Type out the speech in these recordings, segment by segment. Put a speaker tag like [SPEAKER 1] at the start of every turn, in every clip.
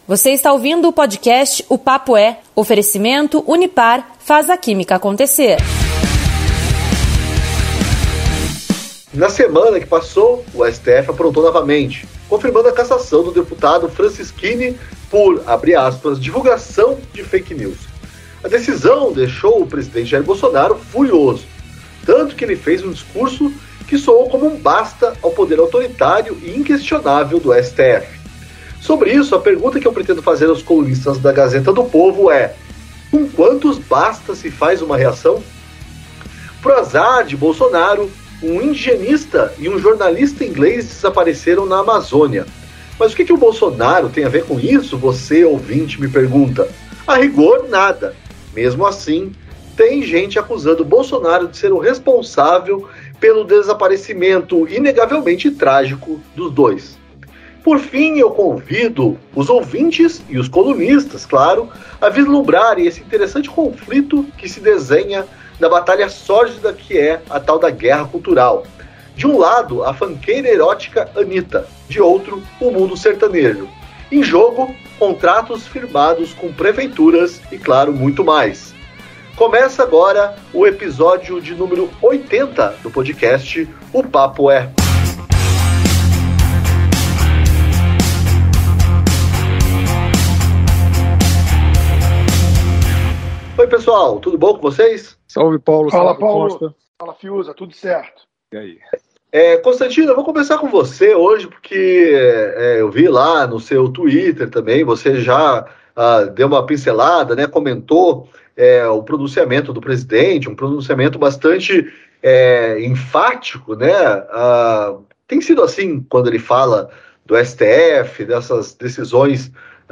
[SPEAKER 1] Você está ouvindo o podcast O Papo É. Oferecimento Unipar faz a química acontecer.
[SPEAKER 2] Na semana que passou, o STF aprontou novamente, confirmando a cassação do deputado Francisquini por, abre aspas, divulgação de fake news. A decisão deixou o presidente Jair Bolsonaro furioso, tanto que ele fez um discurso que soou como um basta ao poder autoritário e inquestionável do STF. Sobre isso, a pergunta que eu pretendo fazer aos colunistas da Gazeta do Povo é: com quantos basta se faz uma reação? Pro azar de Bolsonaro, um indigenista e um jornalista inglês desapareceram na Amazônia. Mas o que o Bolsonaro tem a ver com isso? Você, ouvinte, me pergunta. A rigor, nada. Mesmo assim, tem gente acusando Bolsonaro de ser o responsável pelo desaparecimento inegavelmente trágico dos dois. Por fim, eu convido os ouvintes e os colunistas, claro, a vislumbrarem esse interessante conflito que se desenha na batalha sórdida que é a tal da guerra cultural. De um lado, a funkeira erótica Anitta, de outro, o mundo sertanejo. Em jogo, contratos firmados com prefeituras e, claro, muito mais. Começa agora o episódio de número 80 do podcast O Papo É. Oi, pessoal, tudo bom com vocês?
[SPEAKER 3] Salve, Paulo.
[SPEAKER 4] Fala,
[SPEAKER 3] salve,
[SPEAKER 4] Paulo.
[SPEAKER 3] Costa.
[SPEAKER 4] Fala, Fiuza, tudo certo?
[SPEAKER 3] E aí?
[SPEAKER 2] Constantino, eu vou começar com você hoje, porque eu vi lá no seu Twitter também, você já deu uma pincelada, né, comentou o pronunciamento do presidente, um pronunciamento bastante enfático, né? Tem sido assim quando ele fala do STF, dessas decisões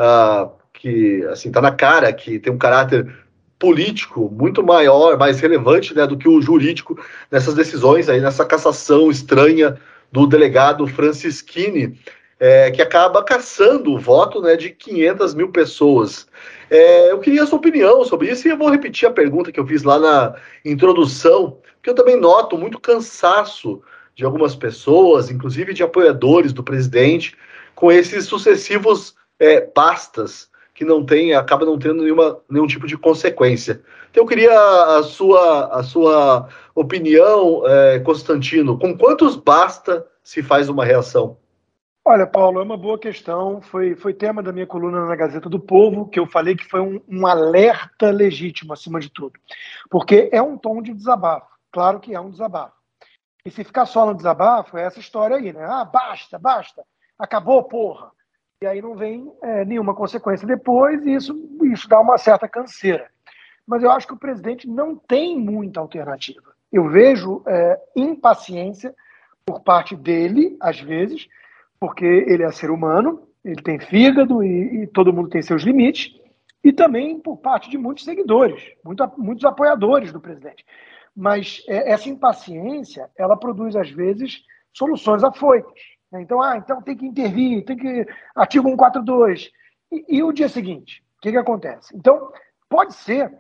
[SPEAKER 2] que, assim, tá na cara que tem um caráter político muito maior, mais relevante, né, do que o jurídico nessas decisões, aí, nessa cassação estranha do delegado Francisquini, que acaba cassando o voto, né, de 500 mil pessoas. Eu queria a sua opinião sobre isso e eu vou repetir a pergunta que eu fiz lá na introdução, porque eu também noto muito cansaço de algumas pessoas, inclusive de apoiadores do presidente, com esses sucessivos bastas que acaba não tendo nenhum tipo de consequência. Então eu queria a sua opinião, Constantino. Com quantos basta se faz uma reação?
[SPEAKER 4] Olha, Paulo, é uma boa questão. Foi tema da minha coluna na Gazeta do Povo, que eu falei que foi um alerta legítimo, acima de tudo. Porque é um tom de desabafo. Claro que é um desabafo. E se ficar só no desabafo, é essa história aí, né? Basta. Acabou, porra. E aí não vem nenhuma consequência depois, e isso dá uma certa canseira. Mas eu acho que o presidente não tem muita alternativa. Eu vejo impaciência por parte dele, às vezes, porque ele é ser humano, ele tem fígado e todo mundo tem seus limites, e também por parte de muitos seguidores, muitos apoiadores do presidente. Mas essa impaciência, ela produz, às vezes, soluções afoitas. Então tem que intervir, tem que... Artigo 142. E o dia seguinte? O que acontece? Então, pode ser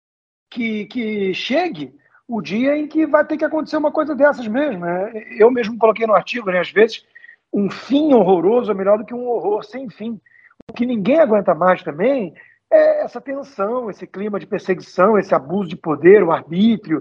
[SPEAKER 4] que chegue o dia em que vai ter que acontecer uma coisa dessas mesmo. Né? Eu mesmo coloquei no artigo, né? Às vezes, um fim horroroso é melhor do que um horror sem fim. O que ninguém aguenta mais também é essa tensão, esse clima de perseguição, esse abuso de poder, o arbítrio,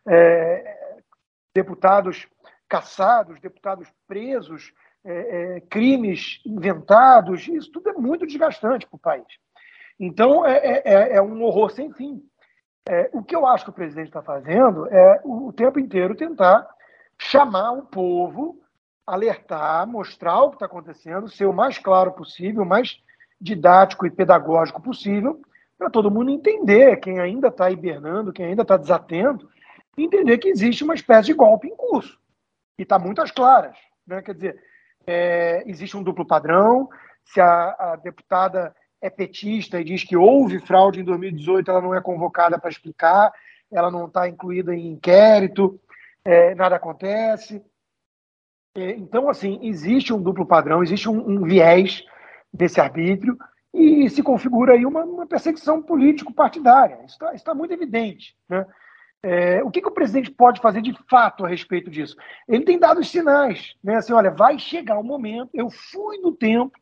[SPEAKER 4] deputados caçados, deputados presos, crimes inventados, isso tudo é muito desgastante para o país. Então, é um horror sem fim. O que eu acho que o presidente está fazendo é o tempo inteiro tentar chamar o povo, alertar, mostrar o que está acontecendo, ser o mais claro possível, o mais didático e pedagógico possível, para todo mundo entender, quem ainda está hibernando, quem ainda está desatento, entender que existe uma espécie de golpe em curso. E está muito às claras. Né? Quer dizer, existe um duplo padrão. Se a deputada é petista e diz que houve fraude em 2018, ela não é convocada para explicar, ela não está incluída em inquérito, nada acontece. Então, assim, existe um duplo padrão, existe um viés desse arbítrio e se configura aí uma perseguição político-partidária. Isso está muito evidente. Né? O que o presidente pode fazer de fato a respeito disso? Ele tem dado os sinais, né? Assim, olha, vai chegar o momento, eu fui no tempo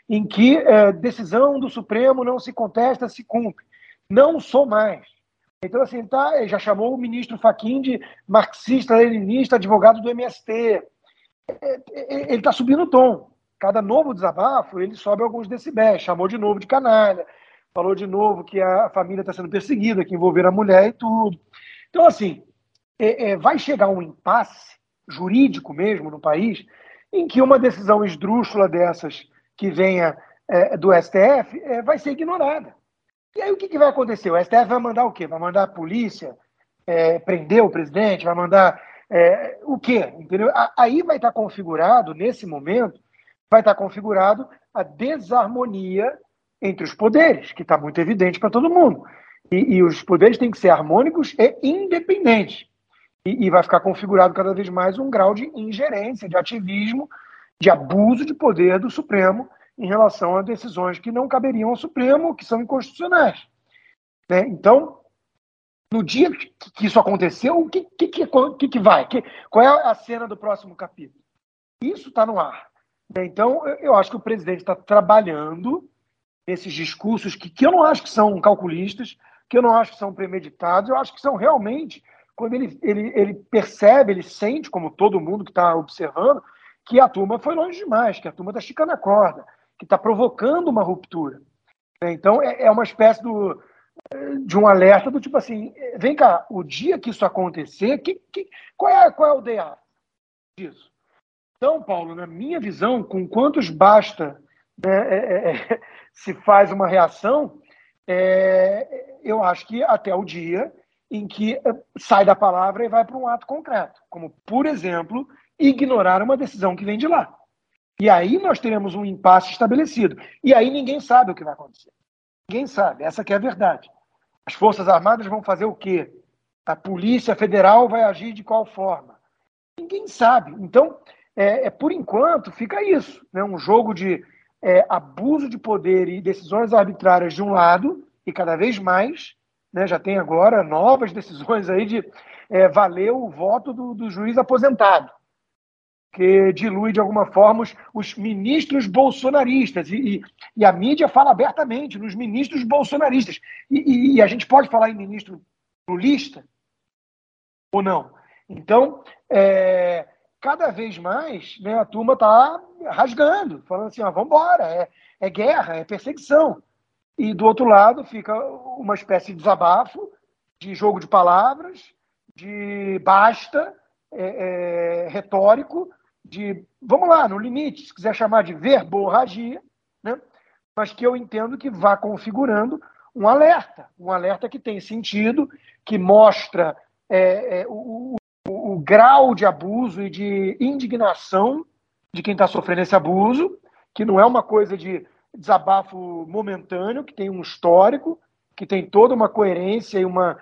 [SPEAKER 4] em que decisão do Supremo não se contesta, se cumpre. Não sou mais. Então, assim, já chamou o ministro Fachin de marxista-leninista, advogado do MST. Ele está subindo o tom. Cada novo desabafo, ele sobe alguns decibéis. Chamou de novo de canalha. Falou de novo que a família está sendo perseguida, que envolveram a mulher e tudo. Então, assim, vai chegar um impasse jurídico mesmo no país, em que uma decisão esdrúxula dessas que venha do STF vai ser ignorada. E aí o que vai acontecer? O STF vai mandar o quê? Vai mandar a polícia prender o presidente? Vai mandar o quê? Entendeu? Aí vai estar configurado, nesse momento, vai estar configurado a desarmonia entre os poderes, que está muito evidente para todo mundo. E os poderes têm que ser harmônicos e independentes. E vai ficar configurado cada vez mais um grau de ingerência, de ativismo, de abuso de poder do Supremo em relação a decisões que não caberiam ao Supremo, que são inconstitucionais. Né? Então, no dia que isso aconteceu, o que vai? Qual é a cena do próximo capítulo? Isso está no ar. Né? Então, eu acho que o presidente está trabalhando nesses discursos que eu não acho que são calculistas, que eu não acho que são premeditados, eu acho que são realmente, quando ele percebe, ele sente, como todo mundo que está observando, que a turma foi longe demais, que a turma está esticando a corda, que está provocando uma ruptura. Então, é uma espécie de um alerta do tipo assim, vem cá, o dia que isso acontecer, qual é o day after disso? Então, Paulo, na minha visão, com quantos basta se faz uma reação, eu acho que até o dia em que sai da palavra e vai para um ato concreto, como, por exemplo, ignorar uma decisão que vem de lá. E aí nós teremos um impasse estabelecido. E aí ninguém sabe o que vai acontecer. Ninguém sabe, essa que é a verdade. As Forças Armadas vão fazer o quê? A Polícia Federal vai agir de qual forma? Ninguém sabe. Então, por enquanto, fica isso. Né? Um jogo de abuso de poder e decisões arbitrárias de um lado, e cada vez mais, né, já tem agora novas decisões aí de valer o voto do juiz aposentado, que dilui de alguma forma os ministros bolsonaristas. E a mídia fala abertamente nos ministros bolsonaristas. E a gente pode falar em ministro lulista ou não? Então, cada vez mais, né, a turma está rasgando, falando assim, vamos embora, é guerra, é perseguição. E do outro lado fica uma espécie de desabafo, de jogo de palavras, de basta, retórico, de, vamos lá, no limite, se quiser chamar de verborragia, né? Mas que eu entendo que vá configurando um alerta que tem sentido, que mostra o grau de abuso e de indignação de quem está sofrendo esse abuso, que não é uma coisa de desabafo momentâneo, que tem um histórico, que tem toda uma coerência e uma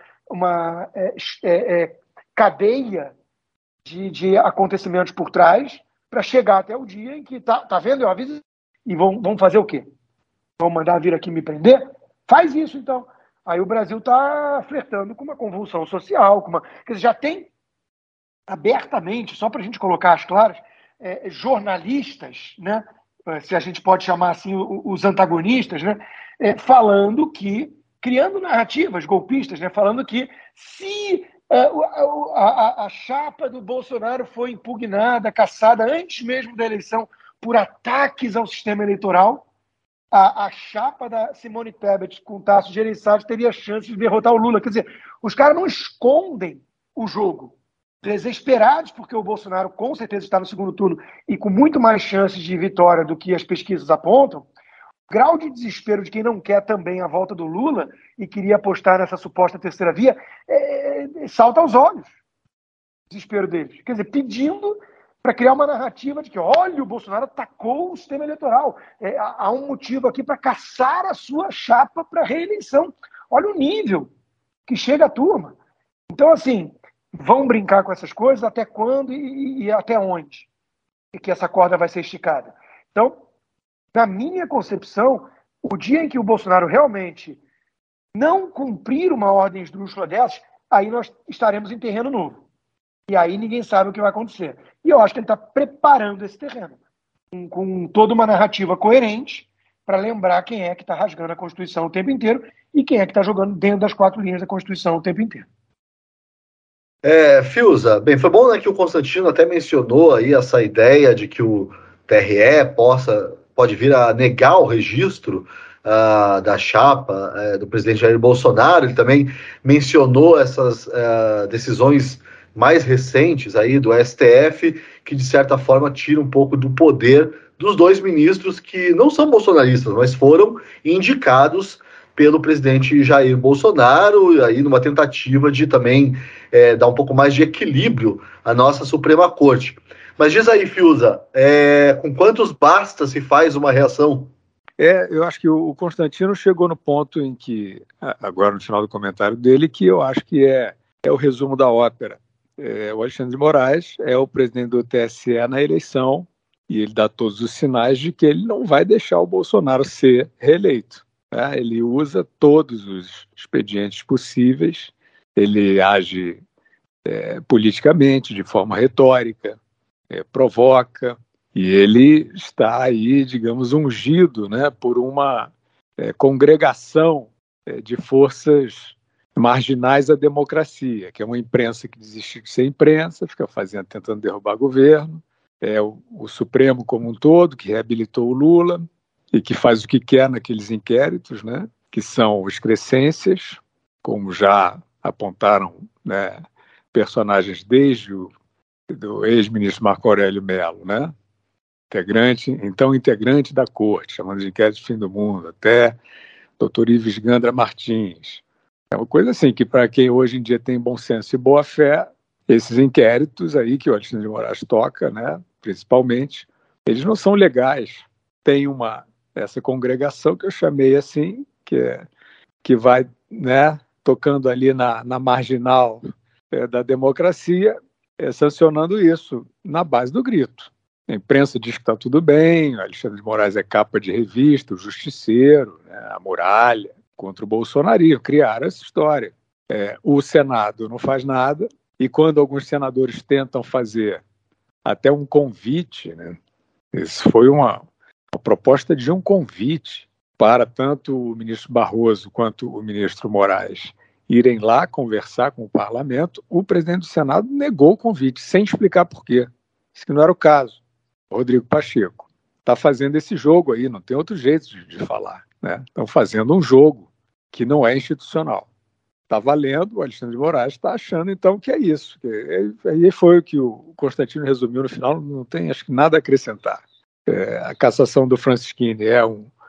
[SPEAKER 4] cadeia de acontecimentos por trás, para chegar até o dia em que tá vendo, eu aviso, e vão fazer o quê? Vão mandar vir aqui me prender? Faz isso, então. Aí o Brasil está flertando com uma convulsão social, quer dizer, já tem abertamente, só para a gente colocar as claras, jornalistas, né, se a gente pode chamar assim os antagonistas, né, falando que, criando narrativas golpistas, né, falando que se a chapa do Bolsonaro foi impugnada, cassada antes mesmo da eleição por ataques ao sistema eleitoral, a chapa da Simone Tebet com Tasso Gereissati teria chance de derrotar o Lula. Quer dizer, os caras não escondem o jogo. Desesperados, porque o Bolsonaro com certeza está no segundo turno e com muito mais chances de vitória do que as pesquisas apontam, o grau de desespero de quem não quer também a volta do Lula e queria apostar nessa suposta terceira via salta aos olhos o desespero deles. Quer dizer, pedindo para criar uma narrativa de que, olha, o Bolsonaro atacou o sistema eleitoral. Há um motivo aqui para caçar a sua chapa para reeleição. Olha o nível que chega a turma. Então, assim, vão brincar com essas coisas até quando e até onde? E que essa corda vai ser esticada. Então, na minha concepção, o dia em que o Bolsonaro realmente não cumprir uma ordem esdrúxula dessas, aí nós estaremos em terreno novo. E aí ninguém sabe o que vai acontecer. E eu acho que ele está preparando esse terreno, com toda uma narrativa coerente, para lembrar quem é que está rasgando a Constituição o tempo inteiro e quem é que está jogando dentro das 4 linhas da Constituição o tempo inteiro.
[SPEAKER 2] Fiuza, bem, foi bom, né, que o Constantino até mencionou aí essa ideia de que o TRE pode vir a negar o registro da chapa do presidente Jair Bolsonaro. Ele também mencionou essas decisões mais recentes aí do STF, que de certa forma tira um pouco do poder dos 2 ministros que não são bolsonaristas, mas foram indicados pelo presidente Jair Bolsonaro, aí numa tentativa de também dar um pouco mais de equilíbrio à nossa Suprema Corte. Mas diz aí, Fiuza, com quantos basta se faz uma reação?
[SPEAKER 3] Eu acho que o Constantino chegou no ponto em que, agora no final do comentário dele, que eu acho que é o resumo da ópera. O Alexandre de Moraes é o presidente do TSE na eleição e ele dá todos os sinais de que ele não vai deixar o Bolsonaro ser reeleito. Ele usa todos os expedientes possíveis, ele age politicamente, de forma retórica, provoca, e ele está aí, digamos, ungido, né, por uma congregação de forças marginais à democracia, que é uma imprensa que desiste de ser imprensa, fica tentando derrubar governo, o Supremo como um todo, que reabilitou o Lula, e que faz o que quer naqueles inquéritos, né, que são excrescências, como já apontaram, né, personagens desde do ex-ministro Marco Aurélio Mello, né, integrante da corte, chamando de inquérito de fim do mundo, até Dr. Ives Gandra Martins. É uma coisa assim que, para quem hoje em dia tem bom senso e boa fé, esses inquéritos aí que o Alexandre de Moraes toca, né, principalmente, eles não são legais. Tem essa congregação que eu chamei assim, que vai, né, tocando ali na marginal da democracia, sancionando isso na base do grito. A imprensa diz que está tudo bem, o Alexandre de Moraes é capa de revista, o Justiceiro, né, a Muralha, contra o bolsonarismo, criaram essa história. O Senado não faz nada, e quando alguns senadores tentam fazer até um convite, né, isso foi uma proposta de um convite para tanto o ministro Barroso quanto o ministro Moraes irem lá conversar com o parlamento, o presidente do Senado negou o convite, sem explicar por quê. Isso que não era o caso. O Rodrigo Pacheco está fazendo esse jogo aí, não tem outro jeito de falar, né? Estão fazendo um jogo que não é institucional. Está valendo, o Alexandre de Moraes está achando, então, que é isso. Aí foi o que o Constantino resumiu no final, não tem, acho que, nada a acrescentar. A cassação do Francisquini é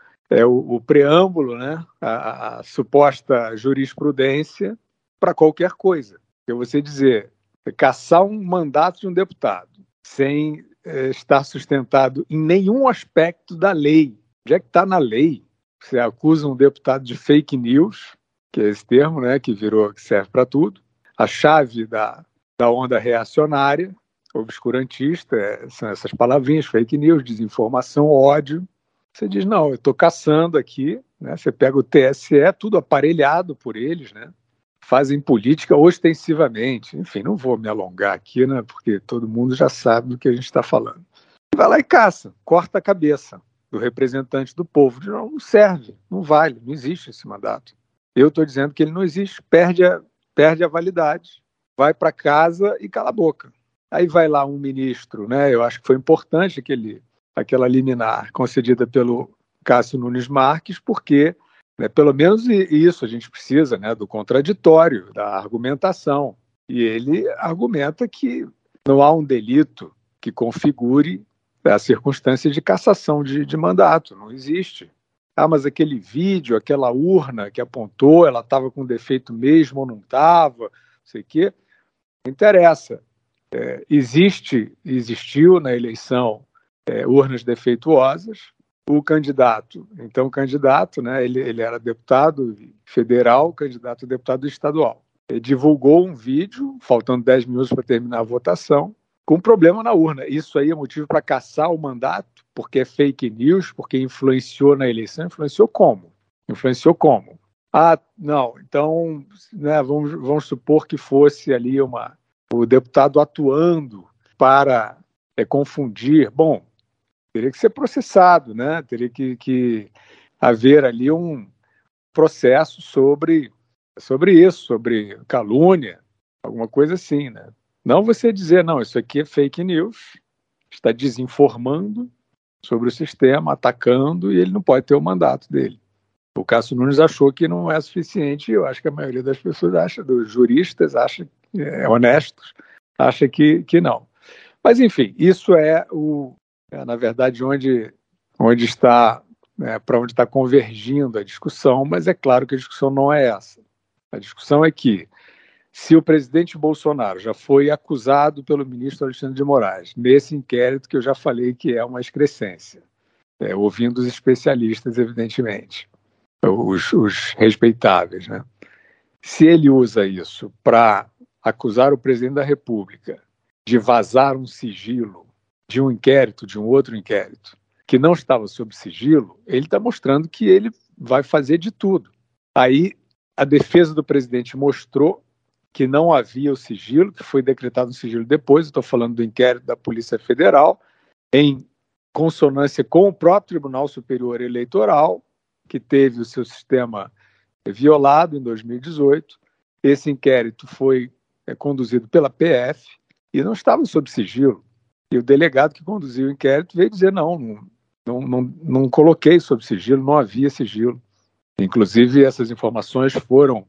[SPEAKER 3] o preâmbulo, né, a suposta jurisprudência para qualquer coisa. É você dizer, cassar um mandato de um deputado sem estar sustentado em nenhum aspecto da lei. Onde é que está na lei? Você acusa um deputado de fake news, que é esse termo, né, que serve para tudo, a chave da onda reacionária, obscurantista, são essas palavrinhas, fake news, desinformação, ódio. Você diz, não, eu estou caçando aqui, né? Você pega o TSE, tudo aparelhado por eles, né? Fazem política ostensivamente. Enfim, não vou me alongar aqui, né? Porque todo mundo já sabe do que a gente está falando. Vai lá e caça, corta a cabeça do representante do povo. Não serve, não vale, não existe esse mandato. Eu estou dizendo que ele não existe, perde a validade, vai para casa e cala a boca. Aí vai lá um ministro, né? Eu acho que foi importante aquela liminar concedida pelo Cássio Nunes Marques, porque, né, pelo menos isso a gente precisa, né, do contraditório, da argumentação. E ele argumenta que não há um delito que configure a circunstância de cassação de mandato, não existe. Mas aquele vídeo, aquela urna que apontou, ela estava com defeito mesmo ou não estava, não sei o quê, não interessa. Existiu na eleição urnas defeituosas. O candidato, né, ele era deputado federal, candidato a deputado estadual. Ele divulgou um vídeo, faltando 10 minutos para terminar a votação, com problema na urna. Isso aí é motivo para cassar o mandato, porque é fake news, porque influenciou na eleição. Influenciou como? Não, então, né, vamos supor que fosse ali o deputado atuando para confundir. Bom, teria que ser processado, né? Teria que haver ali um processo sobre isso, sobre calúnia, alguma coisa assim, né? Não você dizer, não, isso aqui é fake news, está desinformando sobre o sistema, atacando, e ele não pode ter o mandato dele. O Cássio Nunes achou que não é suficiente, eu acho que a maioria das pessoas acha, dos juristas, acha, honestos, acha que não. Mas, enfim, isso na verdade, onde está, para onde está convergindo a discussão, mas é claro que a discussão não é essa. A discussão é que, se o presidente Bolsonaro já foi acusado pelo ministro Alexandre de Moraes, nesse inquérito que eu já falei que é uma excrescência, ouvindo os especialistas, evidentemente, os respeitáveis, né? Se ele usa isso para acusar o presidente da República de vazar um sigilo de um inquérito, de um outro inquérito, que não estava sob sigilo, ele está mostrando que ele vai fazer de tudo. Aí a defesa do presidente mostrou que não havia o sigilo, que foi decretado um sigilo depois, estou falando do inquérito da Polícia Federal, em consonância com o próprio Tribunal Superior Eleitoral, que teve o seu sistema violado em 2018. Esse inquérito foi conduzido pela PF e não estava sob sigilo. E o delegado que conduziu o inquérito veio dizer, não coloquei sob sigilo, não havia sigilo. Inclusive, essas informações foram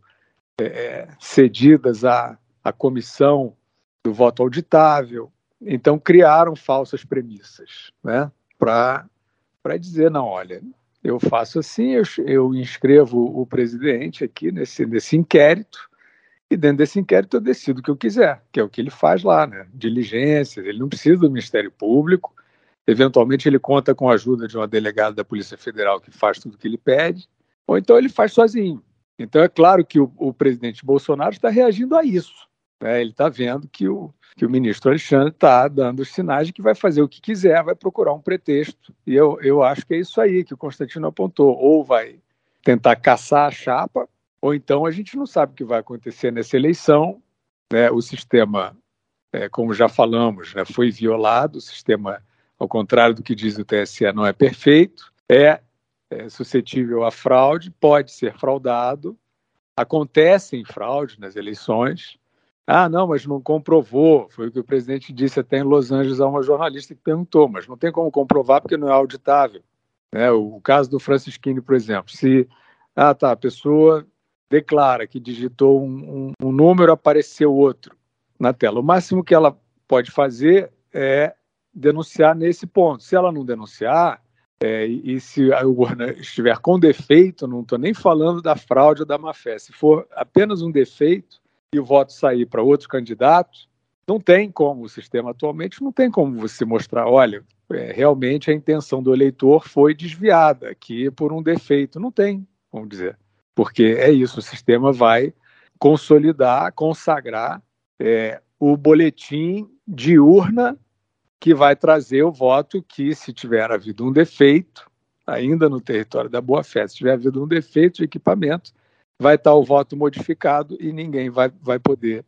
[SPEAKER 3] cedidas à comissão do voto auditável. Então, criaram falsas premissas, né, para dizer, não, olha, eu faço assim, eu inscrevo o presidente aqui nesse inquérito, e dentro desse inquérito eu decido o que eu quiser, que é o que ele faz lá, né? Diligências, ele não precisa do Ministério Público, eventualmente ele conta com a ajuda de uma delegada da Polícia Federal que faz tudo o que ele pede, ou então ele faz sozinho. Então é claro que o presidente Bolsonaro está reagindo a isso, né? Ele está vendo que o ministro Alexandre está dando os sinais de que vai fazer o que quiser, vai procurar um pretexto. E eu acho que é isso aí que o Constantino apontou. Ou vai tentar caçar a chapa, ou então a gente não sabe o que vai acontecer nessa eleição, né? O sistema, como já falamos, né, foi violado. O sistema, ao contrário do que diz o TSE, não é perfeito, é suscetível a fraude, pode ser fraudado, acontecem fraude nas eleições. Ah, não, mas não comprovou. Foi o que o presidente disse até em Los Angeles a uma jornalista que perguntou, mas não tem como comprovar porque não é auditável. O caso do Francisquini, por exemplo, se a pessoa declara que digitou um número, apareceu outro na tela. O máximo que ela pode fazer é denunciar nesse ponto. Se ela não denunciar, e se a urna estiver com defeito, não estou nem falando da fraude ou da má-fé, se for apenas um defeito, e o voto sair para outro candidato, não tem como, o sistema atualmente não tem como você mostrar, olha, realmente a intenção do eleitor foi desviada aqui por um defeito. Não tem, vamos dizer. Porque é isso, o sistema vai consolidar, consagrar o boletim de urna que vai trazer o voto que, se tiver havido um defeito, ainda no território da boa-fé, se tiver havido um defeito de equipamento, vai estar o voto modificado e ninguém vai poder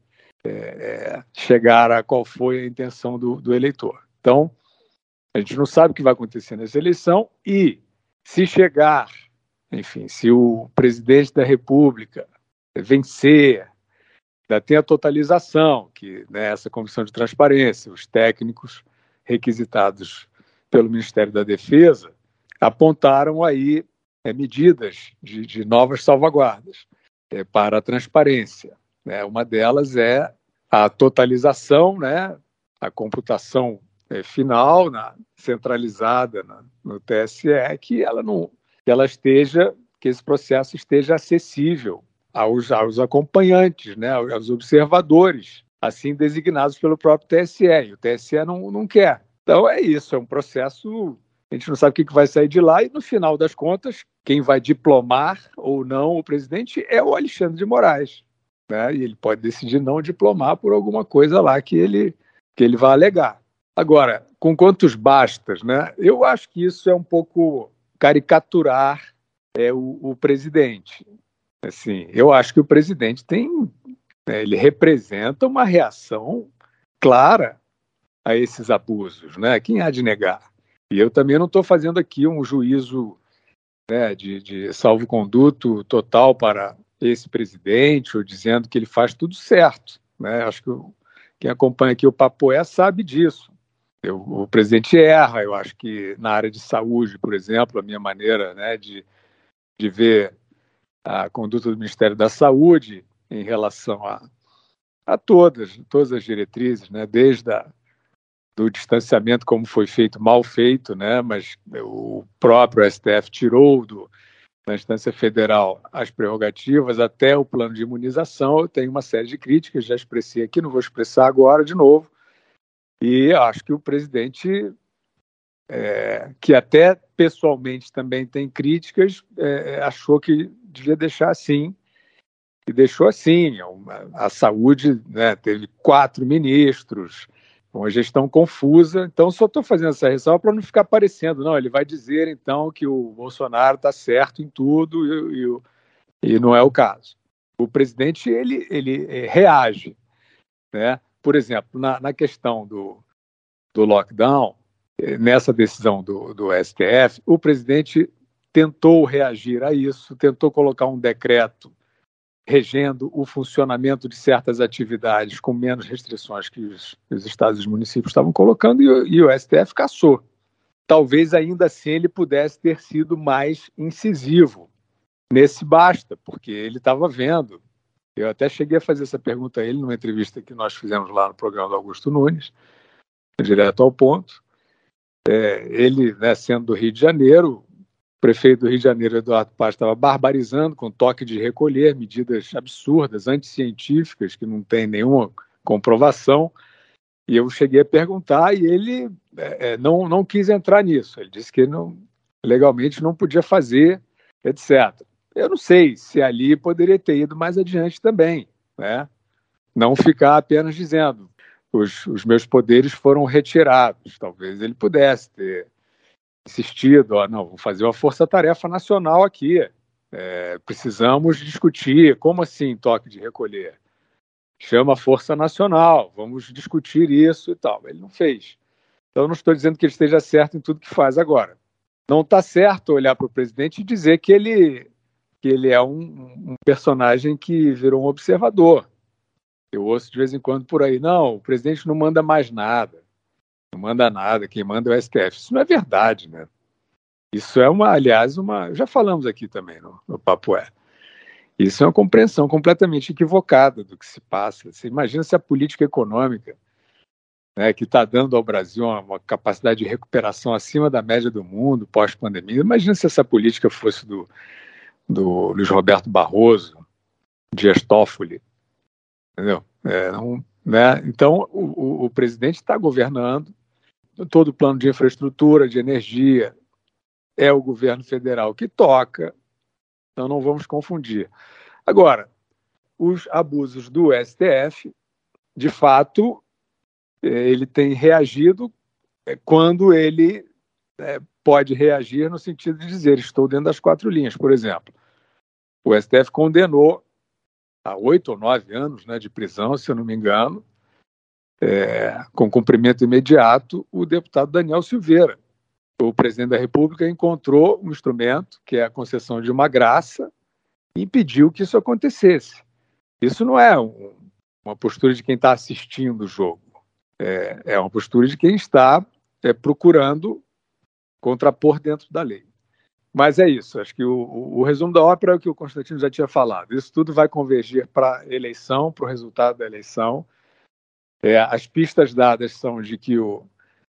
[SPEAKER 3] chegar a qual foi a intenção do eleitor. Então, a gente não sabe o que vai acontecer nessa eleição e, se chegar, enfim, se o presidente da República vencer, ainda tem a totalização, que essa comissão de transparência, os técnicos requisitados pelo Ministério da Defesa apontaram aí medidas de novas salvaguardas para a transparência. Uma delas é a totalização, a computação final, centralizada no TSE, que esse processo esteja acessível aos acompanhantes, aos observadores, assim designados pelo próprio TSE. E o TSE não quer. Então é isso, é um processo. A gente não sabe o que vai sair de lá e, no final das contas, quem vai diplomar ou não o presidente é o Alexandre de Moraes. E ele pode decidir não diplomar por alguma coisa lá que ele vai alegar. Agora, com quantos bastas, eu acho que isso é um pouco caricaturar o presidente. Assim, eu acho que o presidente ele representa uma reação clara a esses abusos, Quem há de negar? E eu também não estou fazendo aqui um juízo, né, de salvo-conduto total para esse presidente, ou dizendo que ele faz tudo certo, né? Acho que quem acompanha aqui o Papo sabe disso. O presidente erra, eu acho que na área de saúde, por exemplo, a minha maneira, né, de ver a conduta do Ministério da Saúde em relação a todas as diretrizes, né, desde do distanciamento, como foi feito, mal feito, né, mas o próprio STF tirou da instância federal as prerrogativas, até o plano de imunização. Eu tenho uma série de críticas, já expressei aqui, não vou expressar agora de novo, e acho que o presidente, que até pessoalmente também tem críticas, achou que devia deixar assim, e deixou assim. A saúde, né, teve 4 ministros, uma gestão confusa. Então, só estou fazendo essa ressalva para não ficar parecendo, não, ele vai dizer, então, que o Bolsonaro está certo em tudo, e não é o caso. O presidente, ele reage, né? Por exemplo, na questão do lockdown, nessa decisão do STF, o presidente tentou reagir a isso, tentou colocar um decreto regendo o funcionamento de certas atividades com menos restrições que os estados e os municípios estavam colocando, e o STF cassou. Talvez ainda assim ele pudesse ter sido mais incisivo nesse basta, porque ele estava vendo. Eu até cheguei a fazer essa pergunta a ele numa entrevista que nós fizemos lá no programa do Augusto Nunes, direto ao ponto. Ele, né, sendo do Rio de Janeiro, o prefeito do Rio de Janeiro, Eduardo Paes, estava barbarizando com toque de recolher, medidas absurdas, anticientíficas, que não tem nenhuma comprovação. E eu cheguei a perguntar e ele não quis entrar nisso. Ele disse que legalmente não podia fazer, etc. Eu não sei se ali poderia ter ido mais adiante também, né? Não ficar apenas dizendo os meus poderes foram retirados. Talvez ele pudesse ter insistido, não, vamos fazer uma força-tarefa nacional aqui, precisamos discutir, como assim toque de recolher? Chama a Força Nacional, vamos discutir isso e tal. Ele não fez. Então, eu não estou dizendo que ele esteja certo em tudo que faz agora. Não está certo olhar para o presidente e dizer que ele é um personagem que virou um observador. Eu ouço de vez em quando por aí, não, o presidente não manda mais nada. Não manda nada, quem manda é o STF. Isso não é verdade, né? Isso é aliás, já falamos aqui também no Papo. Isso é uma compreensão completamente equivocada do que se passa. Você imagina se a política econômica, né, que está dando ao Brasil uma capacidade de recuperação acima da média do mundo pós-pandemia, imagina se essa política fosse do Luiz Roberto Barroso, Dias Toffoli, entendeu? Né? Então, o presidente está governando, todo o plano de infraestrutura, de energia, é o governo federal que toca, então não vamos confundir. Agora, os abusos do STF, de fato, ele tem reagido quando ele pode reagir no sentido de dizer, estou dentro das 4 linhas. Por exemplo, o STF condenou a 8 ou 9 anos, né, de prisão, se eu não me engano, com cumprimento imediato, o deputado Daniel Silveira. O presidente da República encontrou um instrumento, que é a concessão de uma graça, e impediu que isso acontecesse. Isso não é uma postura de quem está assistindo o jogo. É uma postura de quem está procurando contrapor dentro da lei. Mas é isso. Acho que o resumo da ópera é o que o Constantino já tinha falado. Isso tudo vai convergir para a eleição, para o resultado da eleição. As pistas dadas são de que o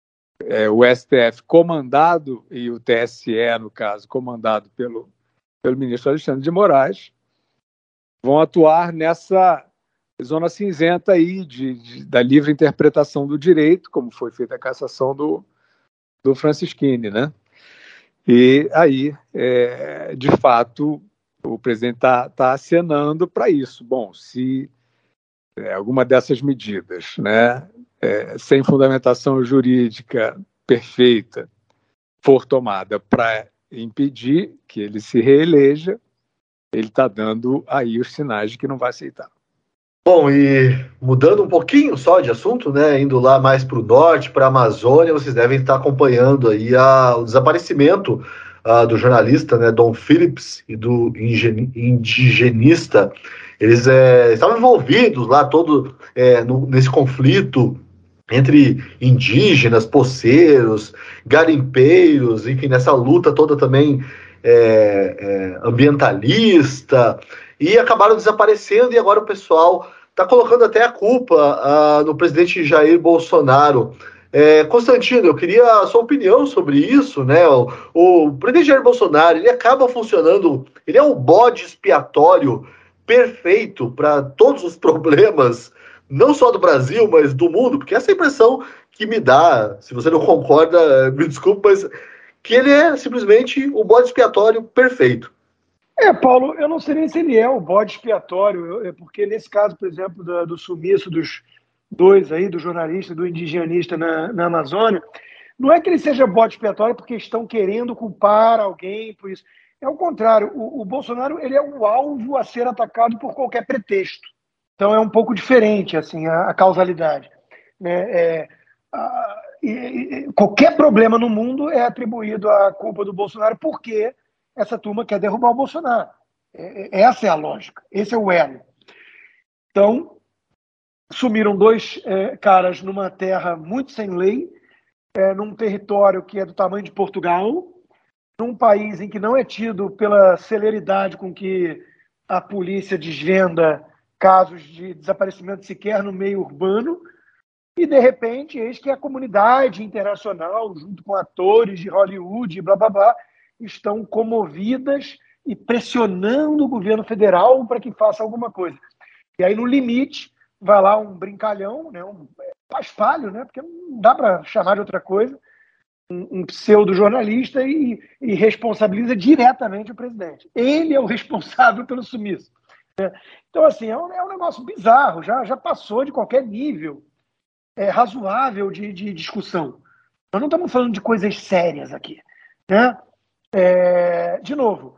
[SPEAKER 3] STF comandado, e o TSE, no caso, comandado pelo ministro Alexandre de Moraes, vão atuar nessa zona cinzenta aí da livre interpretação do direito, como foi feita a cassação do Francisquini, né? E aí, de fato, o presidente está acenando para isso. Bom, se alguma dessas medidas, né, sem fundamentação jurídica perfeita, for tomada para impedir que ele se reeleja, ele está dando aí os sinais de que não vai aceitar.
[SPEAKER 2] Bom, e mudando um pouquinho só de assunto, né, indo lá mais para o norte, para a Amazônia, vocês devem estar acompanhando aí o desaparecimento do jornalista, né, Dom Phillips, e do indigenista. Eles estavam envolvidos lá nesse conflito entre indígenas, poceiros, garimpeiros, enfim, nessa luta toda também ambientalista, e acabaram desaparecendo, e agora o pessoal está colocando até a culpa no presidente Jair Bolsonaro. Constantino, eu queria a sua opinião sobre isso, né? O presidente Jair Bolsonaro, ele acaba funcionando, ele é um bode expiatório perfeito para todos os problemas, não só do Brasil, mas do mundo, porque essa é a impressão que me dá. Se você não concorda, me desculpe, mas que ele é simplesmente o bode expiatório perfeito.
[SPEAKER 4] Paulo, eu não sei nem se ele é o bode expiatório, porque nesse caso, por exemplo, do sumiço dos dois aí, do jornalista e do indigenista na Amazônia, não é que ele seja bode expiatório porque estão querendo culpar alguém por isso. É o contrário, o Bolsonaro ele é o alvo a ser atacado por qualquer pretexto. Então é um pouco diferente assim a causalidade, né? Qualquer problema no mundo é atribuído à culpa do Bolsonaro porque essa turma quer derrubar o Bolsonaro. Essa é a lógica, esse é o elo. Então, sumiram dois caras numa terra muito sem lei, num território que é do tamanho de Portugal, num país em que não é tido pela celeridade com que a polícia desvenda casos de desaparecimento sequer no meio urbano, e de repente, eis que a comunidade internacional, junto com atores de Hollywood e blá blá blá, estão comovidas e pressionando o governo federal para que faça alguma coisa. E aí, no limite, vai lá um brincalhão, né, um paspalho, né, porque não dá para chamar de outra coisa, um pseudo-jornalista e responsabiliza diretamente o presidente. Ele é o responsável pelo sumiço. Né? Então, assim, é um negócio bizarro, já passou de qualquer nível razoável de discussão. Nós não estamos falando de coisas sérias aqui. Né? De novo,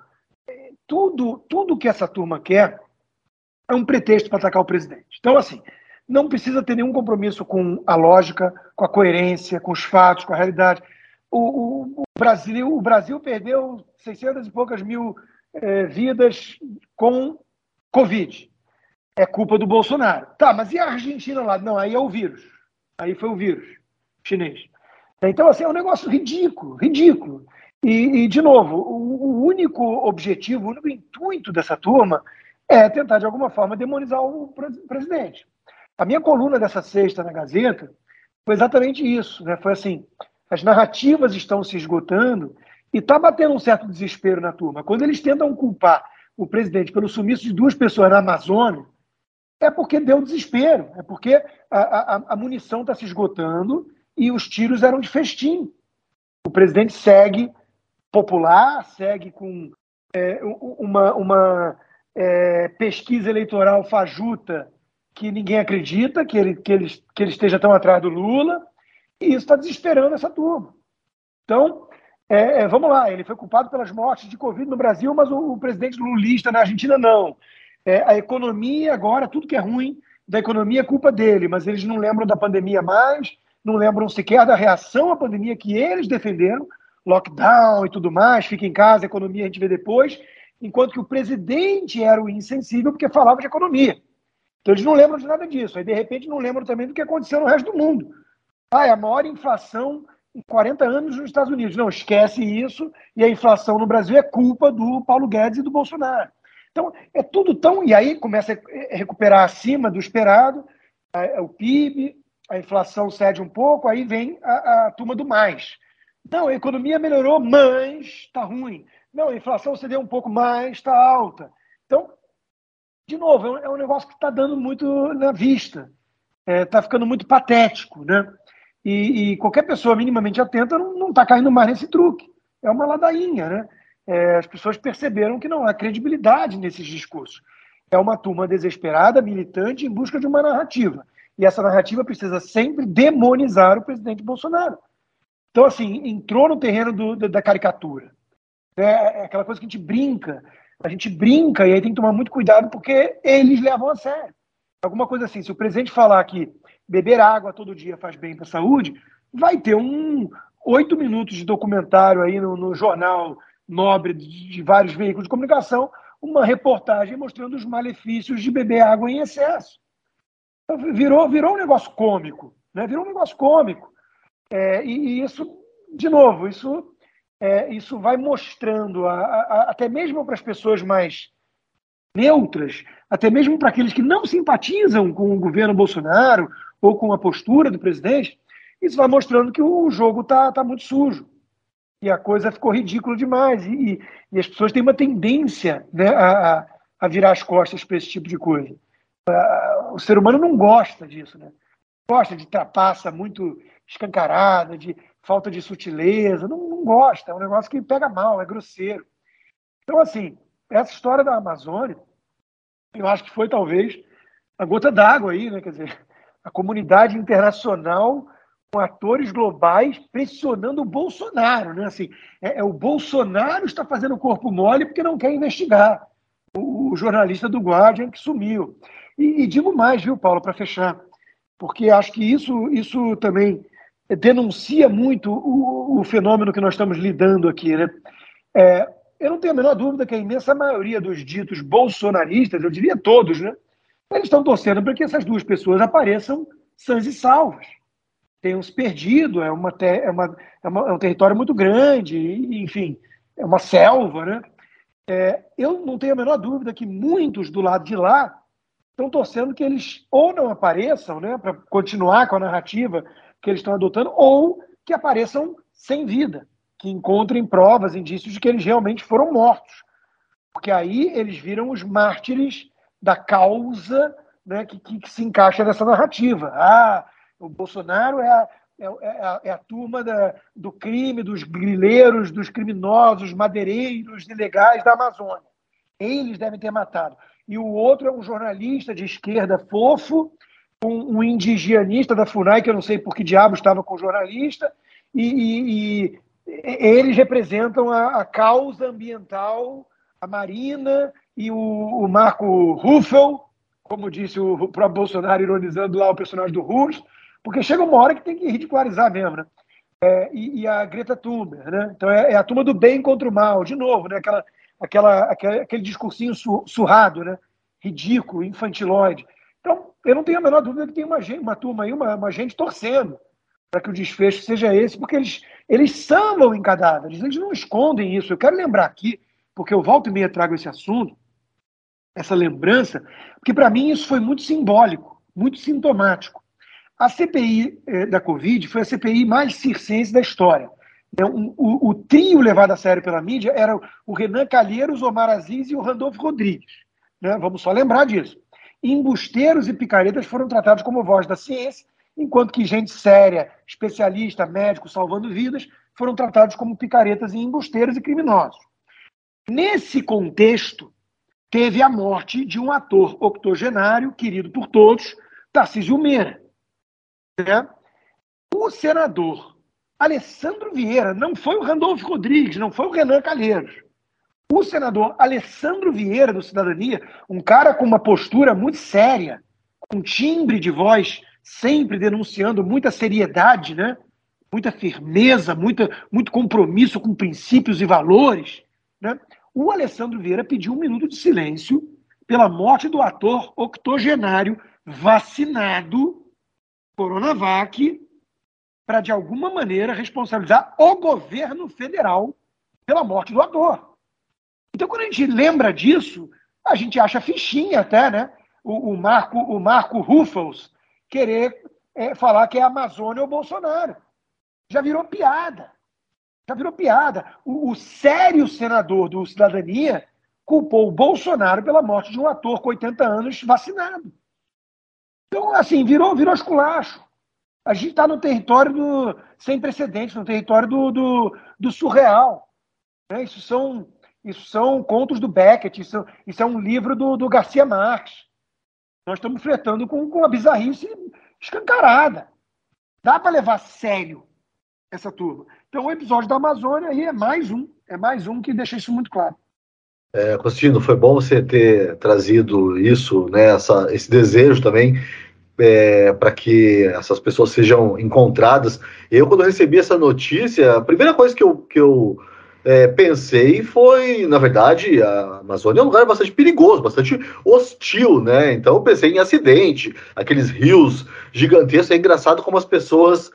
[SPEAKER 4] tudo que essa turma quer é um pretexto para atacar o presidente. Então, assim, não precisa ter nenhum compromisso com a lógica, com a coerência, com os fatos, com a realidade. O Brasil perdeu 600 e poucas mil vidas com Covid. É culpa do Bolsonaro. Tá, mas e a Argentina lá? Não, aí é o vírus. Aí foi o vírus chinês. Então, assim, é um negócio ridículo, ridículo. E de novo, o único objetivo, o único intuito dessa turma é tentar, de alguma forma, demonizar o presidente. A minha coluna dessa sexta na Gazeta foi exatamente isso. Né? Foi assim, as narrativas estão se esgotando e está batendo um certo desespero na turma. Quando eles tentam culpar o presidente pelo sumiço de duas pessoas na Amazônia, é porque deu desespero, é porque a munição está se esgotando e os tiros eram de festim. O presidente segue popular, segue com uma pesquisa eleitoral fajuta que ninguém acredita que ele esteja tão atrás do Lula, e isso está desesperando essa turma. Então, vamos lá, ele foi culpado pelas mortes de Covid no Brasil, mas o presidente lulista na Argentina não. A economia agora, tudo que é ruim da economia é culpa dele, mas eles não lembram da pandemia mais, não lembram sequer da reação à pandemia que eles defenderam, lockdown e tudo mais, fica em casa, economia a gente vê depois, enquanto que o presidente era o insensível porque falava de economia. Então eles não lembram de nada disso. Aí, de repente, não lembram também do que aconteceu no resto do mundo. É a maior inflação em 40 anos nos Estados Unidos. Não, esquece isso, e a inflação no Brasil é culpa do Paulo Guedes e do Bolsonaro. Então, é tudo tão... E aí começa a recuperar acima do esperado, o PIB, a inflação cede um pouco, aí vem a turma do mais. Não, a economia melhorou, mas está ruim. Não, a inflação cedeu um pouco mais, está alta. Então, de novo, é um negócio que está dando muito na vista. Está ficando muito patético, né? E qualquer pessoa minimamente atenta não está caindo mais nesse truque. É uma ladainha, né? As pessoas perceberam que não há credibilidade nesses discursos. É uma turma desesperada, militante, em busca de uma narrativa. E essa narrativa precisa sempre demonizar o presidente Bolsonaro. Então, assim, entrou no terreno da caricatura. É aquela coisa que a gente brinca e aí tem que tomar muito cuidado porque eles levam a sério. alguma coisa assim. Se o presidente falar que beber água todo dia faz bem para a saúde, vai ter 8 minutos de documentário aí no jornal nobre de vários veículos de comunicação, uma reportagem mostrando os malefícios de beber água em excesso. Então, virou um negócio cômico, né? Virou um negócio cômico. E isso, de novo, isso vai mostrando, até mesmo para as pessoas mais neutras, até mesmo para aqueles que não simpatizam com o governo Bolsonaro ou com a postura do presidente, isso vai mostrando que o jogo tá muito sujo. E a coisa ficou ridícula demais. E as pessoas têm uma tendência, né, a virar as costas para esse tipo de coisa. O ser humano não gosta disso, né? Gosta de trapaça muito escancarada, de falta de sutileza. Não gosta. É um negócio que pega mal, é grosseiro. Então, assim, essa história da Amazônia, eu acho que foi talvez a gota d'água aí, né? Quer dizer, a comunidade internacional com atores globais pressionando o Bolsonaro, né? Assim, o Bolsonaro está fazendo o corpo mole porque não quer investigar. O jornalista do Guardian que sumiu. E digo mais, viu, Paulo, para fechar, porque acho que isso também denuncia muito o fenômeno que nós estamos lidando aqui, né? Eu não tenho a menor dúvida que a imensa maioria dos ditos bolsonaristas, eu diria todos, né? Eles estão torcendo para que essas duas pessoas apareçam sãs e salvas. Tenham se perdido, é um território muito grande, enfim, é uma selva, né? Eu não tenho a menor dúvida que muitos do lado de lá estão torcendo que eles ou não apareçam, né, para continuar com a narrativa que eles estão adotando, ou que apareçam sem vida, que encontrem provas, indícios de que eles realmente foram mortos. Porque aí eles viram os mártires da causa, né, que se encaixa nessa narrativa. O Bolsonaro é a turma do crime, dos grileiros, dos criminosos, madeireiros ilegais da Amazônia. Eles devem ter matado. E o outro é um jornalista de esquerda fofo, um indigenista da FUNAI, que eu não sei por que diabo estava com o jornalista, e eles representam a causa ambiental, a Marina e o Marco Ruffel, como disse o próprio Bolsonaro, ironizando lá o personagem do Russo, porque chega uma hora que tem que ridicularizar mesmo, né? E a Greta Thunberg, né? Então é a turma do bem contra o mal, de novo, né? Aquele discursinho surrado, né? Ridículo, infantilóide. Então, eu não tenho a menor dúvida que tem uma turma aí, uma gente torcendo para que o desfecho seja esse, porque eles sambam em cadáveres, eles não escondem isso. Eu quero lembrar aqui, porque eu volto e meia trago esse assunto, essa lembrança, porque para mim isso foi muito simbólico, muito sintomático. A CPI da Covid foi a CPI mais circense da história. O trio levado a sério pela mídia era o Renan Calheiros, o Omar Aziz e o Randolfo Rodrigues. Né? Vamos só lembrar disso. Embusteiros e picaretas foram tratados como voz da ciência, enquanto que gente séria, especialista, médico, salvando vidas, foram tratados como picaretas e embusteiros e criminosos. Nesse contexto, teve a morte de um ator octogenário, querido por todos, Tarcísio Meira. Né? O senador Alessandro Vieira, não foi o Randolfo Rodrigues, não foi o Renan Calheiros. O senador Alessandro Vieira, do Cidadania, um cara com uma postura muito séria, com timbre de voz, sempre denunciando muita seriedade, né? Muita firmeza, muito compromisso com princípios e valores. Né? O Alessandro Vieira pediu 1 minuto de silêncio pela morte do ator octogenário vacinado, Coronavac, para, de alguma maneira, responsabilizar o governo federal pela morte do ator. Então, quando a gente lembra disso, a gente acha fichinha até, né? O Marco Ruffels querer falar que é a Amazônia ou Bolsonaro. Já virou piada. O sério senador do Cidadania culpou o Bolsonaro pela morte de um ator com 80 anos vacinado. Então, assim, virou esculacho. A gente está no território sem precedentes, no território do surreal. Né? Isso são contos do Beckett, isso é um livro do Garcia Marques. Nós estamos flertando com uma bizarrice escancarada. Dá para levar a sério essa turma. Então, o episódio da Amazônia aí é mais um que deixa isso muito claro.
[SPEAKER 2] Constantino, foi bom você ter trazido isso, né, esse desejo também, para que essas pessoas sejam encontradas. Eu, quando recebi essa notícia, a primeira coisa que eu pensei foi, na verdade, a Amazônia é um lugar bastante perigoso, bastante hostil, né? Então eu pensei em acidente, aqueles rios gigantescos. É engraçado como as pessoas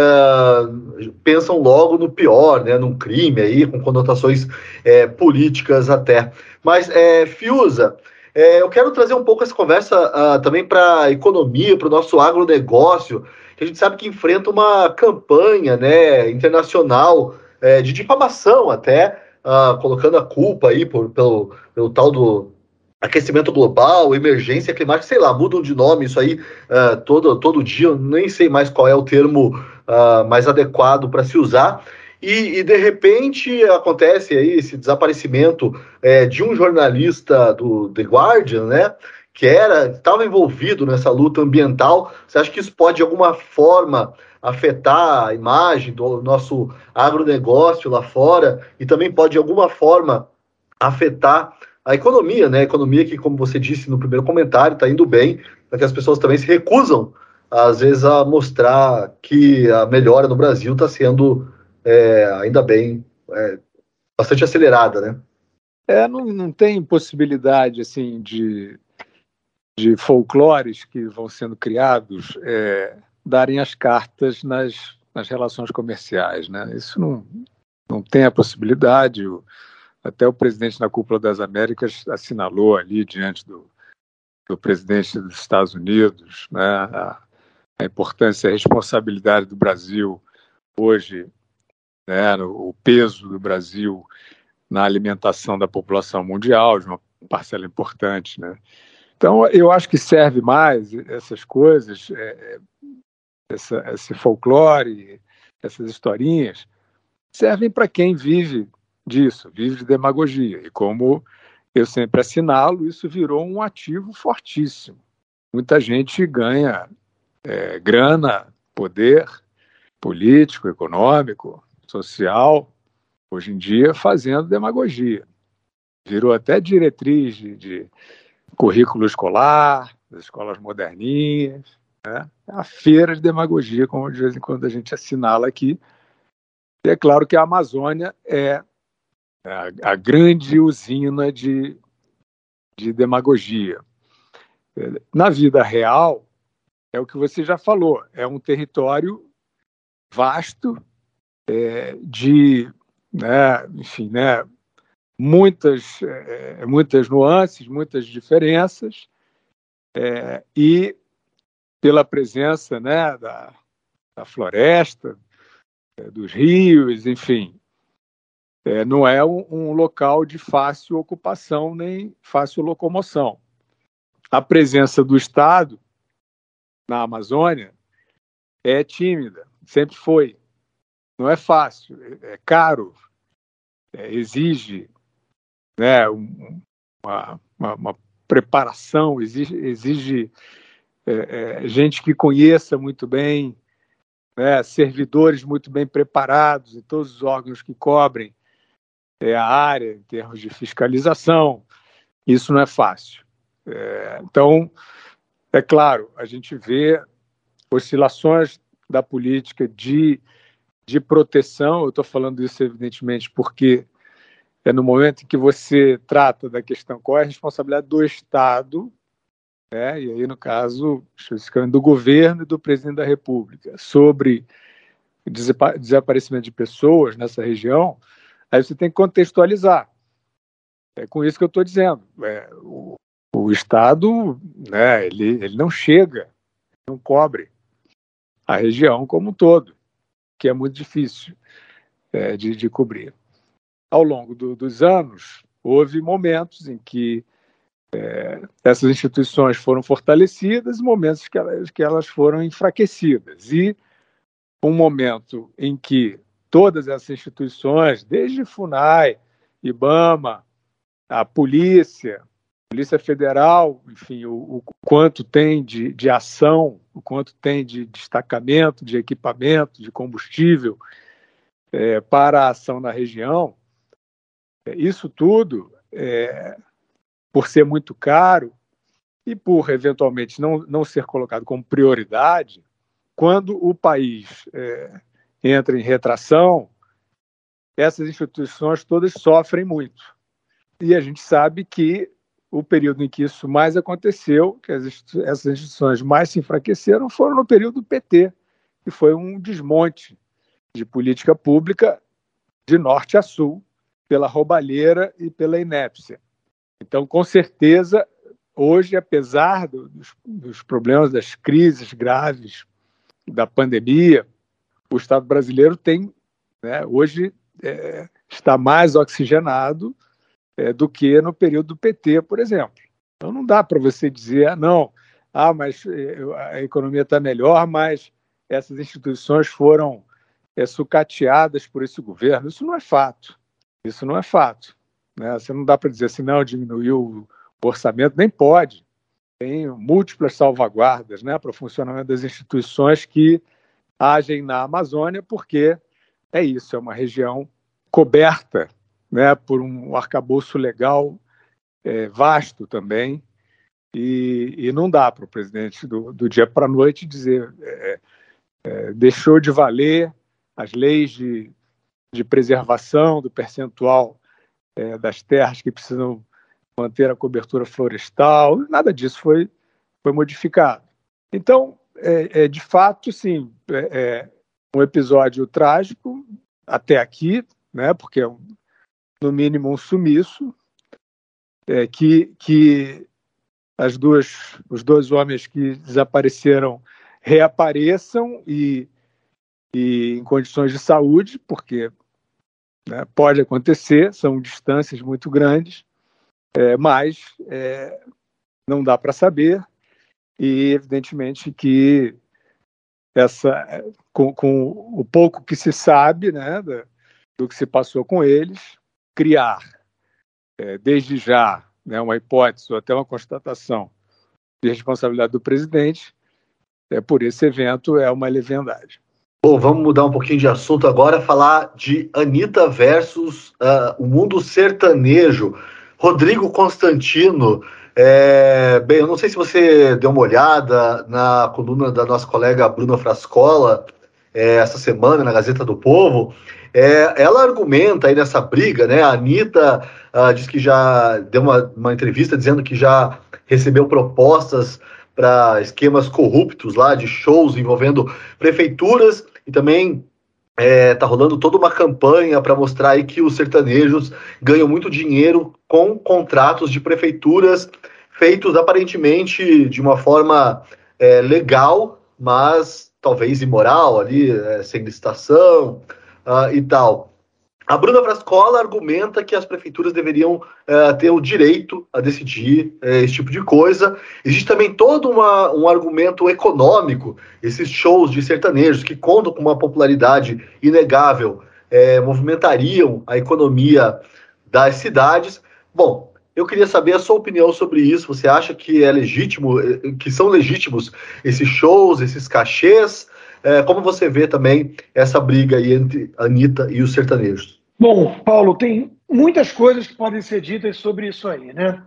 [SPEAKER 2] pensam logo no pior, né? Num crime aí, com conotações políticas até. Mas, Fiuza, eu quero trazer um pouco essa conversa também para a economia, para o nosso agronegócio, que a gente sabe que enfrenta uma campanha, né, internacional de difamação até, colocando a culpa aí pelo tal do aquecimento global, emergência climática, sei lá, mudam de nome isso aí todo dia, eu nem sei mais qual é o termo mais adequado para se usar. E de repente acontece aí esse desaparecimento de um jornalista do The Guardian, né? Que estava envolvido nessa luta ambiental. Você acha que isso pode, de alguma forma, afetar a imagem do nosso agronegócio lá fora e também pode, de alguma forma, afetar a economia, né? A economia que, como você disse no primeiro comentário, está indo bem, mas que as pessoas também se recusam, às vezes, a mostrar que a melhora no Brasil está sendo, ainda bem, bastante acelerada, né?
[SPEAKER 3] Não tem possibilidade assim de folclores que vão sendo criados darem as cartas nas relações comerciais, né? Isso não tem a possibilidade. Até o presidente da Cúpula das Américas assinalou ali diante do presidente dos Estados Unidos, né, a importância e a responsabilidade do Brasil hoje, né, o peso do Brasil na alimentação da população mundial, de uma parcela importante, né? Então, eu acho que serve mais essas coisas, esse folclore, essas historinhas, servem para quem vive disso, vive de demagogia. E como eu sempre assinalo, isso virou um ativo fortíssimo. Muita gente ganha grana, poder político, econômico, social, hoje em dia fazendo demagogia. Virou até diretriz de currículo escolar, das escolas moderninhas, né? É a feira de demagogia, como de vez em quando a gente assinala aqui. E é claro que a Amazônia é a grande usina de demagogia. Na vida real, é o que você já falou, é um território vasto, enfim, né, muitas nuances, muitas diferenças, e pela presença, né, da floresta, dos rios, enfim, não é um local de fácil ocupação nem fácil locomoção. A presença do Estado na Amazônia é tímida, sempre foi. Não é fácil, é caro, exige, né, uma preparação, exige gente que conheça muito bem, né, servidores muito bem preparados e todos os órgãos que cobrem a área em termos de fiscalização. Isso não é fácil. Então, é claro, a gente vê oscilações da política de proteção. Eu estou falando isso, evidentemente, porque é no momento em que você trata da questão qual é a responsabilidade do Estado, né, e aí, no caso, do governo e do presidente da República, sobre o desaparecimento de pessoas nessa região, aí você tem que contextualizar. É com isso que eu estou dizendo. O Estado, né, ele não chega, não cobre a região como um todo, que é muito difícil de cobrir. Ao longo dos anos, houve momentos em que essas instituições foram fortalecidas e momentos que elas foram enfraquecidas. E um momento em que todas essas instituições, desde FUNAI, IBAMA, a Polícia Federal, enfim, o quanto tem de ação, o quanto tem de destacamento, de equipamento, de combustível para a ação na região, isso tudo por ser muito caro e por, eventualmente, não ser colocado como prioridade, quando o país entra em retração, essas instituições todas sofrem muito. E a gente sabe que o período em que isso mais aconteceu, que essas instituições mais se enfraqueceram, foram no período do PT, que foi um desmonte de política pública de norte a sul, pela roubalheira e pela inépcia. Então, com certeza, hoje, apesar dos problemas, das crises graves da pandemia, o Estado brasileiro tem, hoje, está mais oxigenado do que no período do PT, por exemplo. Então não dá para você dizer, mas a economia está melhor, mas essas instituições foram sucateadas por esse governo. Isso não é fato. Né? Você não dá para dizer assim, não, diminuiu o orçamento, nem pode. Tem múltiplas salvaguardas, né, para o funcionamento das instituições que agem na Amazônia, porque é uma região coberta, né, por um arcabouço legal vasto também, e não dá para o presidente do dia para a noite dizer deixou de valer as leis de preservação do percentual das terras que precisam manter a cobertura florestal, nada disso foi modificado. Então, de fato, sim, um episódio trágico até aqui, né, porque é no mínimo um sumiço, que os dois homens que desapareceram reapareçam e em condições de saúde, porque pode acontecer, são distâncias muito grandes, mas não dá para saber, e evidentemente que com o pouco que se sabe, né, do que se passou com eles, criar desde já, né, uma hipótese ou até uma constatação de responsabilidade do presidente por esse evento é uma leviandade.
[SPEAKER 2] Bom, vamos mudar um pouquinho de assunto agora, falar de Anitta versus o mundo sertanejo. Rodrigo Constantino, bem, eu não sei se você deu uma olhada na coluna da nossa colega Bruna Frascola essa semana na Gazeta do Povo. Ela argumenta aí nessa briga, né? A Anitta diz que já deu uma entrevista dizendo que já recebeu propostas para esquemas corruptos lá de shows envolvendo prefeituras, e também tá rolando toda uma campanha para mostrar aí que os sertanejos ganham muito dinheiro com contratos de prefeituras feitos aparentemente de uma forma legal, mas talvez imoral ali, sem licitação e tal. A Bruna Frascola argumenta que as prefeituras deveriam ter o direito a decidir esse tipo de coisa. Existe também todo um argumento econômico. Esses shows de sertanejos que contam com uma popularidade inegável movimentariam a economia das cidades. Bom, eu queria saber a sua opinião sobre isso. Você acha que é legítimo, que são legítimos esses shows, esses cachês? Como você vê também essa briga aí entre a Anitta e os sertanejos?
[SPEAKER 4] Bom, Paulo, tem muitas coisas que podem ser ditas sobre isso aí, né?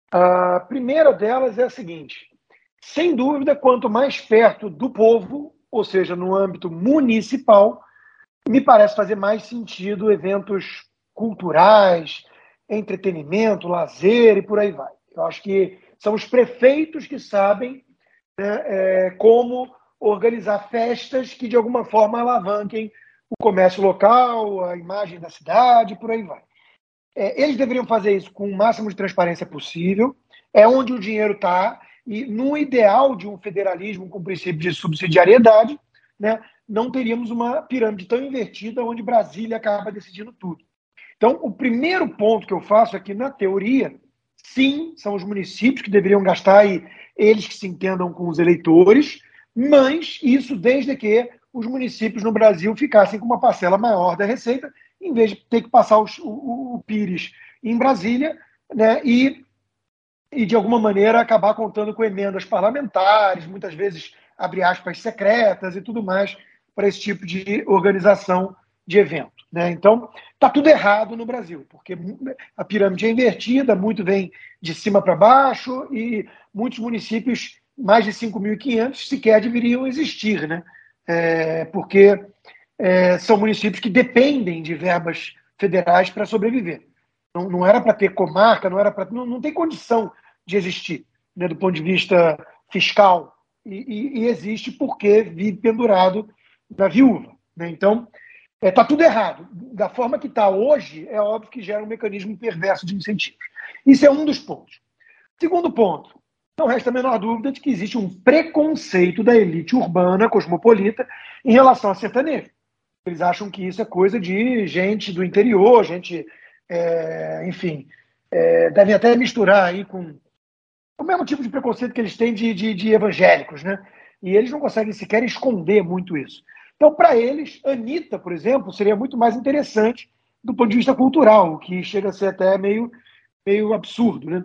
[SPEAKER 4] A primeira delas é a seguinte: sem dúvida, quanto mais perto do povo, ou seja, no âmbito municipal, me parece fazer mais sentido eventos culturais, entretenimento, lazer e por aí vai. Eu acho que são os prefeitos que sabem, né, como organizar festas que de alguma forma alavanquem o comércio local, a imagem da cidade, por aí vai. Eles deveriam fazer isso com o máximo de transparência possível, é onde o dinheiro está, e no ideal de um federalismo com princípio de subsidiariedade, né, não teríamos uma pirâmide tão invertida onde Brasília acaba decidindo tudo. Então, o primeiro ponto que eu faço é que, na teoria, sim, são os municípios que deveriam gastar e eles que se entendam com os eleitores, mas isso desde que os municípios no Brasil ficassem com uma parcela maior da receita, em vez de ter que passar o Pires em Brasília, né, e de alguma maneira acabar contando com emendas parlamentares, muitas vezes, abre aspas, secretas e tudo mais, para esse tipo de organização de evento, né? Então, está tudo errado no Brasil, porque a pirâmide é invertida, muito vem de cima para baixo e muitos municípios, mais de 5.500, sequer deveriam existir, né? Porque são municípios que dependem de verbas federais para sobreviver. Não era para ter comarca, não tem condição de existir, né, do ponto de vista fiscal, e existe porque vive pendurado na viúva, né? Então, está tudo errado. Da forma que está hoje, é óbvio que gera um mecanismo perverso de incentivos. Isso é um dos pontos. Segundo ponto, não resta a menor dúvida de que existe um preconceito da elite urbana, cosmopolita, em relação a sertanejo. Eles acham que isso é coisa de gente do interior, gente, enfim, devem até misturar aí com o mesmo tipo de preconceito que eles têm de evangélicos, né? E eles não conseguem sequer esconder muito isso. Então, para eles, Anitta, por exemplo, seria muito mais interessante do ponto de vista cultural, o que chega a ser até meio absurdo, né?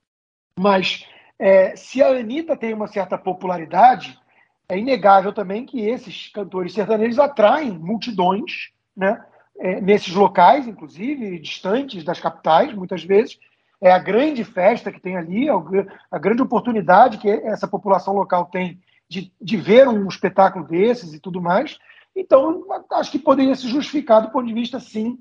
[SPEAKER 4] Mas se a Anitta tem uma certa popularidade, é inegável também que esses cantores sertanejos atraem multidões, né? Nesses locais, inclusive, distantes das capitais, muitas vezes. É a grande festa que tem ali, a grande oportunidade que essa população local tem de ver um espetáculo desses e tudo mais. Então, acho que poderia se justificar do ponto de vista, sim,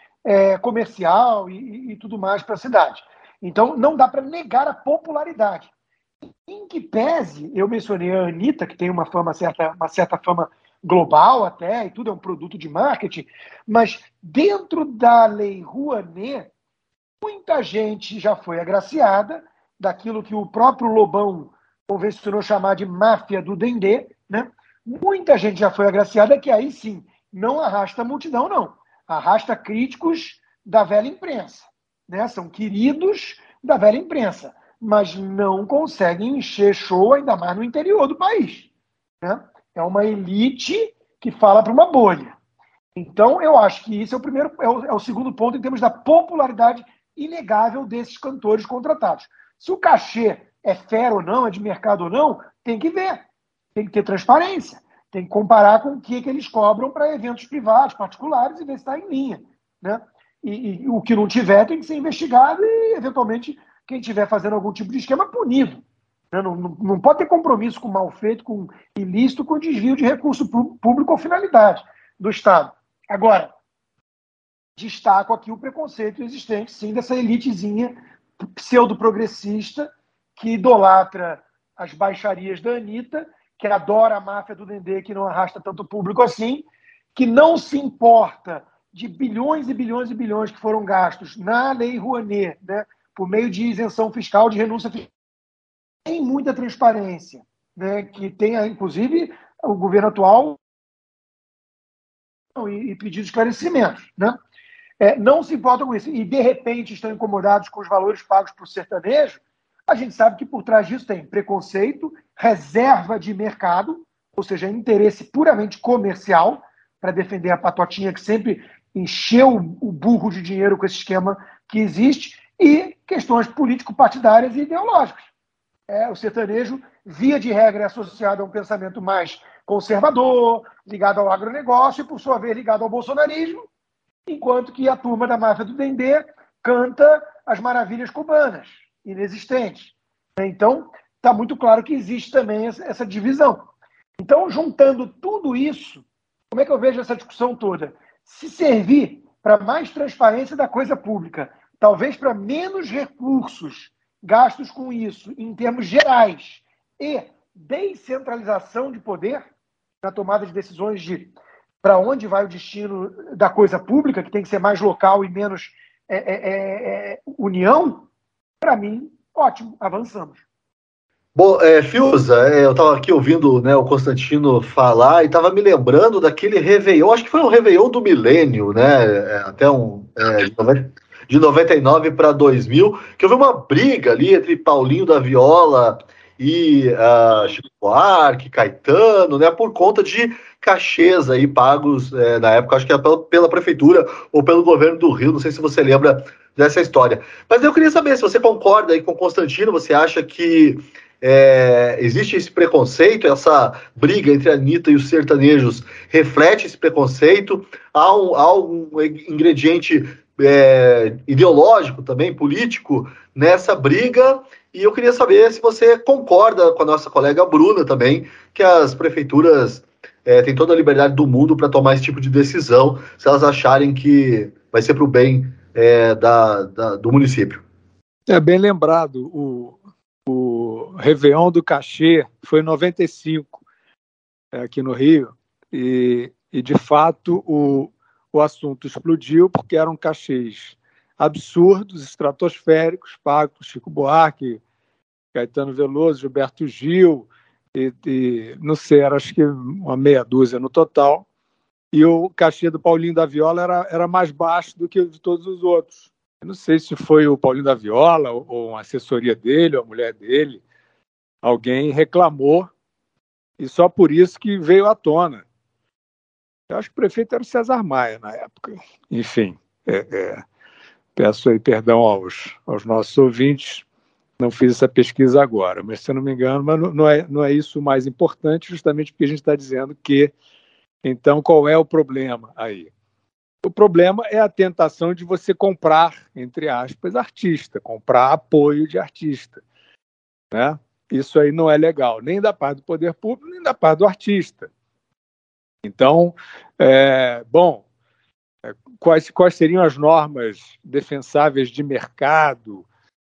[SPEAKER 4] comercial e tudo mais para a cidade. Então, não dá para negar a popularidade. Em que pese, eu mencionei a Anitta, que tem uma certa fama global até, e tudo é um produto de marketing, mas dentro da Lei Rouanet, muita gente já foi agraciada daquilo que o próprio Lobão convencionou chamar de máfia do Dendê, né? Muita gente já foi agraciada que aí sim, não arrasta a multidão, não. Arrasta críticos da velha imprensa, né? São queridos da velha imprensa, mas não conseguem encher show, ainda mais no interior do país, né? É uma elite que fala para uma bolha. Então, eu acho que isso é o segundo ponto em termos da popularidade inegável desses cantores contratados. Se o cachê é fair ou não, é de mercado ou não, tem que ver. Tem que ter transparência. Tem que comparar com o que eles cobram para eventos privados, particulares, e ver se está em linha, né? E o que não tiver tem que ser investigado e, eventualmente, quem estiver fazendo algum tipo de esquema, punido. Não pode ter compromisso com mal feito, com ilícito, com desvio de recurso público ou finalidade do Estado. Agora, destaco aqui o preconceito existente, sim, dessa elitezinha pseudo-progressista que idolatra as baixarias da Anitta, que adora a máfia do Dendê, que não arrasta tanto público assim, que não se importa de bilhões e bilhões e bilhões que foram gastos na Lei Rouanet, né, por meio de isenção fiscal, de renúncia fiscal. Tem muita transparência, né, que tem, inclusive, o governo atual e pedido esclarecimentos, né? Não se importam com isso. E, de repente, estão incomodados com os valores pagos por sertanejo. A gente sabe que por trás disso tem preconceito, reserva de mercado, ou seja, interesse puramente comercial, para defender a patotinha que sempre encheu o burro de dinheiro com esse esquema que existe, e questões político-partidárias e ideológicas. O sertanejo, via de regra, é associado a um pensamento mais conservador, ligado ao agronegócio e, por sua vez, ligado ao bolsonarismo, enquanto que a turma da máfia do Dendê canta as maravilhas cubanas, inexistentes. Então, está muito claro que existe também essa divisão. Então, juntando tudo isso, como é que eu vejo essa discussão toda? Se servir para mais transparência da coisa pública, talvez para menos recursos gastos com isso, em termos gerais, e descentralização de poder na tomada de decisões de para onde vai o destino da coisa pública, que tem que ser mais local e menos união, para mim, ótimo, avançamos.
[SPEAKER 2] Bom, Fiuza, eu estava aqui ouvindo, né, o Constantino falar e estava me lembrando daquele Réveillon, acho que foi um Réveillon do milênio, né, até de 99 para 2000, que houve uma briga ali entre Paulinho da Viola e Chico Buarque, Caetano, né, por conta de cachês aí pagos, na época, acho que era pela prefeitura ou pelo governo do Rio, não sei se você lembra dessa história. Mas eu queria saber se você concorda aí com o Constantino, você acha que Existe esse preconceito, essa briga entre a Anitta e os sertanejos reflete esse preconceito? Há um ingrediente ideológico também, político, nessa briga? E eu queria saber se você concorda com a nossa colega Bruna também, que as prefeituras têm toda a liberdade do mundo para tomar esse tipo de decisão, se elas acharem que vai ser para o bem do município.
[SPEAKER 3] É bem lembrado, o Réveillon do Cachê foi em 95, aqui no Rio, e de fato o assunto explodiu porque eram cachês absurdos, estratosféricos, pagos por Chico Buarque, Caetano Veloso, Gilberto Gil, e não sei, acho que uma meia dúzia no total, e o cachê do Paulinho da Viola era mais baixo do que o de todos os outros. Eu não sei se foi o Paulinho da Viola ou uma assessoria dele, ou a mulher dele, alguém reclamou, e só por isso que veio à tona. Eu acho que o prefeito era o César Maia na época. Enfim, peço aí perdão aos nossos ouvintes, não fiz essa pesquisa agora, mas se eu não me engano, mas não é isso o mais importante, justamente porque a gente está dizendo que, então, qual é o problema aí? O problema é a tentação de você comprar, entre aspas, artista, comprar apoio de artista, né? Isso aí não é legal, nem da parte do poder público, nem da parte do artista. Então, quais seriam as normas defensáveis de mercado?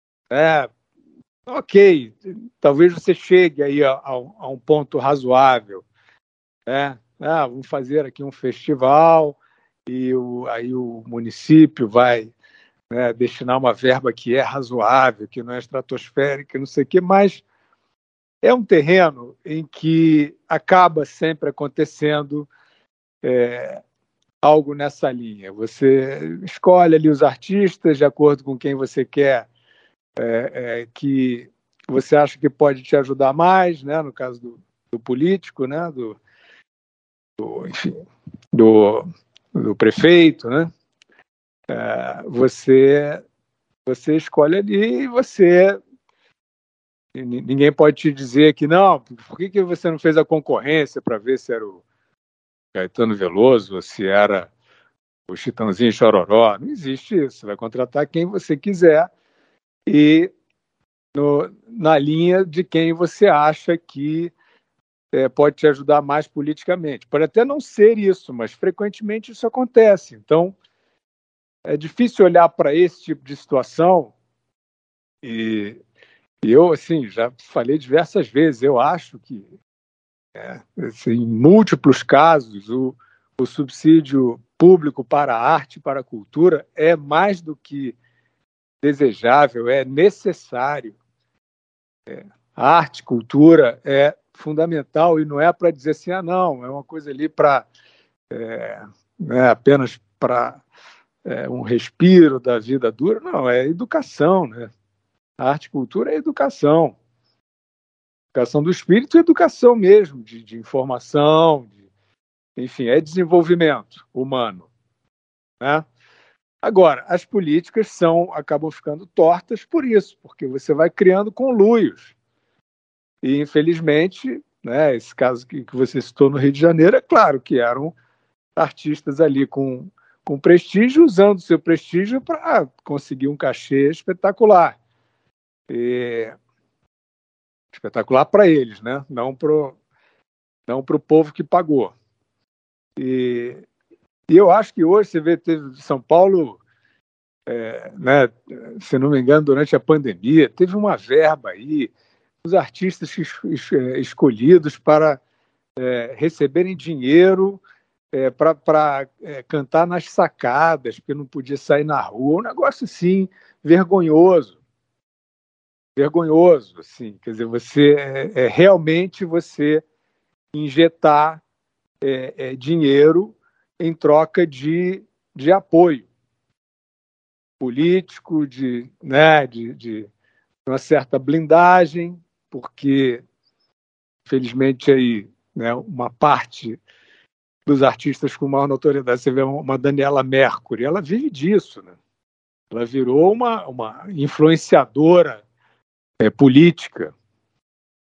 [SPEAKER 3] Ok, talvez você chegue aí a um ponto razoável, né? Vamos fazer aqui um festival e aí o município vai, né, destinar uma verba que é razoável, que não é estratosférica, não sei o quê, mas é um terreno em que acaba sempre acontecendo algo nessa linha. Você escolhe ali os artistas de acordo com quem você quer, que você acha que pode te ajudar mais, né? No caso do político, né? Do prefeito, né? Você escolhe ali e ninguém pode te dizer que não, por que você não fez a concorrência para ver se era o Caetano Veloso ou se era o Chitãozinho Chororó? Não existe isso, você vai contratar quem você quiser e na linha de quem você acha que pode te ajudar mais politicamente. Pode até não ser isso, mas frequentemente isso acontece. Então, é difícil olhar para esse tipo de situação e eu, assim, já falei diversas vezes, eu acho que assim, em múltiplos casos o subsídio público para a arte, para a cultura é mais do que desejável, é necessário. A arte, cultura é fundamental e não é para dizer assim, não, é uma coisa ali para apenas para um respiro da vida dura. Não, é educação, né? A arte e cultura é educação. Educação do espírito e educação mesmo, de informação, enfim, é desenvolvimento humano, né? Agora, as políticas acabam ficando tortas por isso, porque você vai criando conluios. E, infelizmente, né, esse caso que você citou no Rio de Janeiro, é claro que eram artistas ali com prestígio, usando seu prestígio para conseguir um cachê espetacular. Espetacular para eles, né? Não pro povo que pagou. E eu acho que hoje você vê, teve São Paulo, né, se não me engano, durante a pandemia, teve uma verba aí, os artistas escolhidos para receberem dinheiro para cantar nas sacadas, porque não podia sair na rua, um negócio assim, vergonhoso, assim, quer dizer, realmente você injetar dinheiro em troca de apoio político, de uma certa blindagem, porque, infelizmente, aí, né, uma parte dos artistas com maior notoriedade, você vê uma Daniela Mercury, ela vive disso, né? Ela virou uma influenciadora política,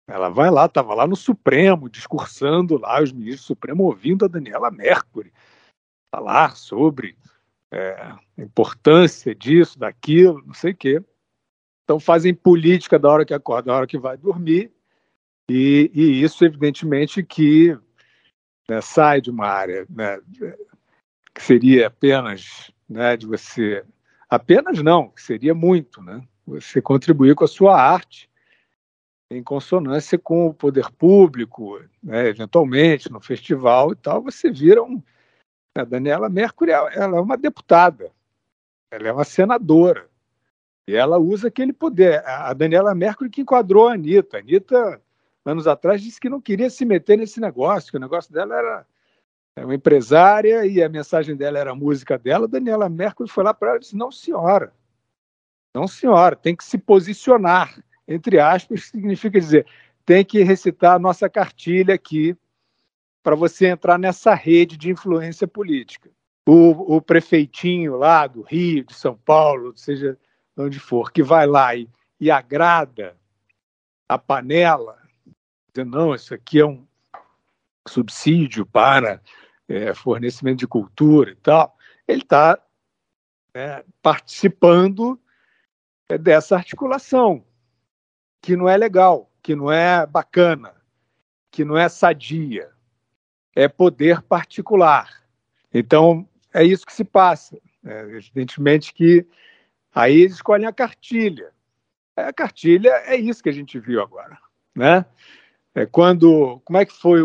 [SPEAKER 3] Ela vai lá, estava lá no Supremo, discursando lá, os ministros do Supremo ouvindo a Daniela Mercury falar sobre a importância disso, daquilo, não sei o quê. Então fazem política da hora que acorda, da hora que vai dormir, e isso, evidentemente, que sai de uma área, né, que seria apenas, né, de você... Apenas não, que seria muito, né? Você contribuir com a sua arte em consonância com o poder público, né, eventualmente, no festival e tal, você vira A Daniela Mercury, ela é uma deputada, ela é uma senadora, e ela usa aquele poder. A Daniela Mercury que enquadrou a Anitta. A Anitta, anos atrás, disse que não queria se meter nesse negócio, que o negócio dela era uma empresária e a mensagem dela era a música dela. A Daniela Mercury foi lá para ela e disse, não, senhora, tem que se posicionar, entre aspas, que significa dizer, tem que recitar a nossa cartilha aqui para você entrar nessa rede de influência política. O prefeitinho lá do Rio, de São Paulo, seja onde for, que vai lá e agrada a panela, dizendo, não, isso aqui é um subsídio para fornecimento de cultura e tal, ele está participando dessa articulação, que não é legal, que não é bacana, que não é sadia, é poder particular. Então, é isso que se passa. Evidentemente que aí eles escolhem a cartilha. A cartilha é isso que a gente viu agora, né? Como é que foi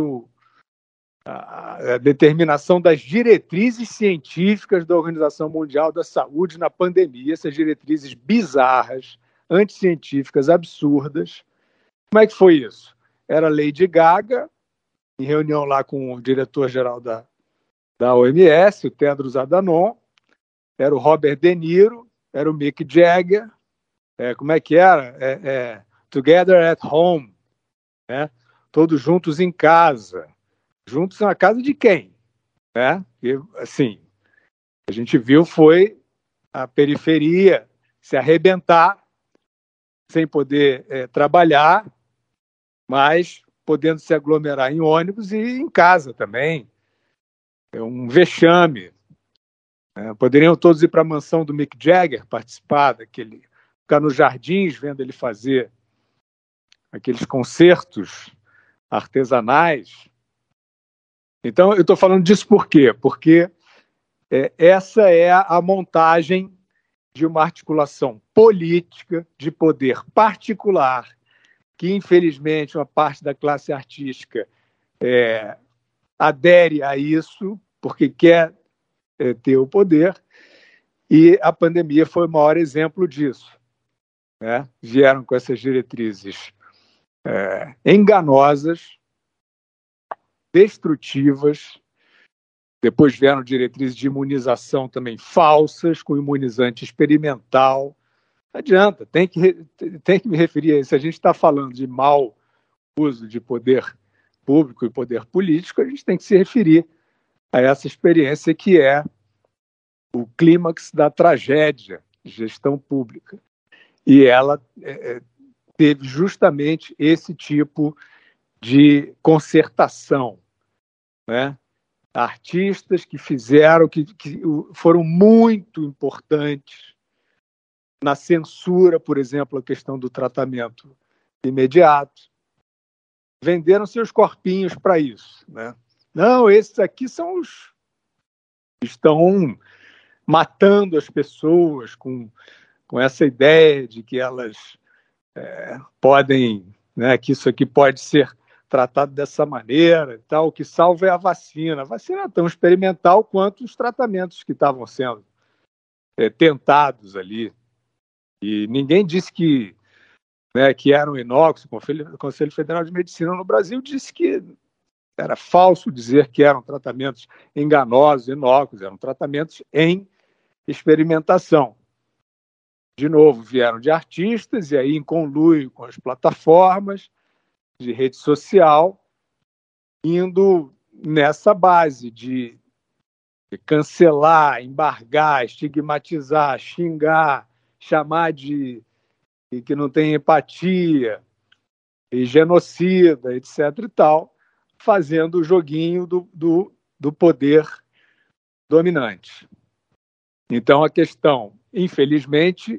[SPEAKER 3] a determinação das diretrizes científicas da Organização Mundial da Saúde na pandemia, essas diretrizes bizarras, anticientíficas, absurdas. Como é que foi isso? Era Lady Gaga, em reunião lá com o diretor-geral da OMS, o Tedros Adhanom, era o Robert De Niro, era o Mick Jagger, como é que era? Together at Home, né? Todos juntos em casa. Juntos na casa de quem? Né? E, assim, a gente viu foi a periferia se arrebentar, sem poder trabalhar, mas podendo se aglomerar em ônibus e em casa também. É um vexame. Poderiam todos ir para a mansão do Mick Jagger, participar ficar nos jardins vendo ele fazer aqueles concertos artesanais. Então, eu estou falando disso por quê? Porque essa é a montagem de uma articulação política de poder particular que, infelizmente, uma parte da classe artística adere a isso porque quer ter o poder, e a pandemia foi o maior exemplo disso. Né? Vieram com essas diretrizes enganosas, destrutivas, depois vieram diretrizes de imunização também falsas, com imunizante experimental. Não adianta, tem que me referir a isso. A gente está falando de mau uso de poder público e poder político, a gente tem que se referir a essa experiência que é o clímax da tragédia de gestão pública. E ela teve justamente esse tipo de concertação, né? Artistas que fizeram, que foram muito importantes na censura, por exemplo, a questão do tratamento imediato, venderam seus corpinhos para isso, né? Não, esses aqui são os que estão matando as pessoas com essa ideia de que elas podem, né, que isso aqui pode ser tratado dessa maneira e tal. O que salva é a vacina. A vacina é tão experimental quanto os tratamentos que estavam sendo tentados ali. E ninguém disse que eram inócuos. O Conselho Federal de Medicina no Brasil disse que era falso dizer que eram tratamentos enganosos, inócuos, eram tratamentos em experimentação. De novo, vieram de artistas, e aí em conluio com as plataformas de rede social, indo nessa base de cancelar, embargar, estigmatizar, xingar, chamar de que não tem empatia. e genocida, etc. e tal, fazendo o joguinho do poder dominante. Então, a questão, infelizmente,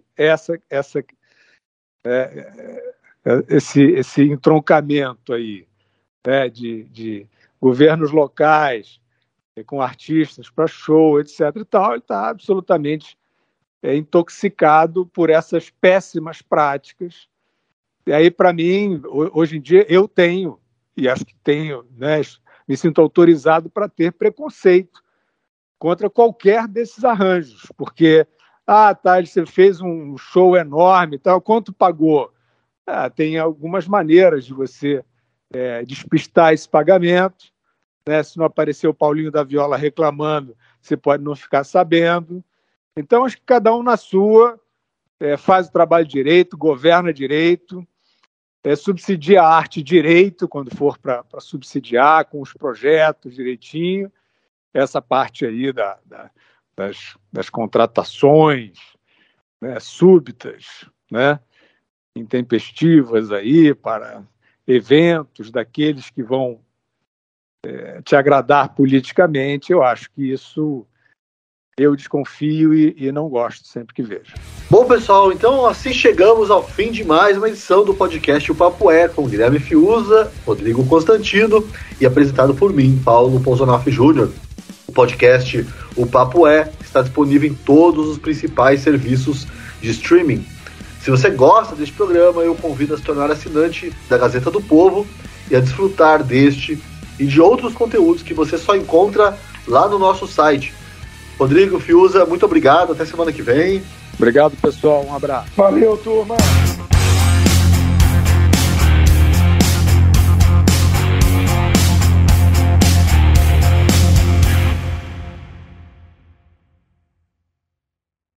[SPEAKER 3] esse entroncamento aí, né, de governos locais com artistas para show, etc. e tal, ele está absolutamente intoxicado por essas péssimas práticas. E aí, para mim, hoje em dia, eu tenho, e acho que tenho, né, me sinto autorizado para ter preconceito contra qualquer desses arranjos, porque, você fez um show enorme, tal, quanto pagou? Tem algumas maneiras de você despistar esse pagamento, né? Se não aparecer o Paulinho da Viola reclamando, você pode não ficar sabendo. Então, acho que cada um na sua faz o trabalho direito, governa direito, subsidia a arte direito, quando for para subsidiar, com os projetos direitinho. Essa parte aí das contratações, né, súbitas, né, intempestivas aí para eventos daqueles que vão te agradar politicamente, eu acho que isso eu desconfio e não gosto sempre que vejo.
[SPEAKER 2] Bom, pessoal, então assim chegamos ao fim de mais uma edição do podcast O Papo É, com Guilherme Fiuza, Rodrigo Constantino e apresentado por mim, Paulo Ponzonoff Jr. O podcast O Papo É está disponível em todos os principais serviços de streaming. Se você gosta deste programa, eu convido a se tornar assinante da Gazeta do Povo e a desfrutar deste e de outros conteúdos que você só encontra lá no nosso site. Rodrigo Fiuza, muito obrigado, até semana que vem.
[SPEAKER 3] Obrigado, pessoal, um abraço.
[SPEAKER 4] Valeu, turma!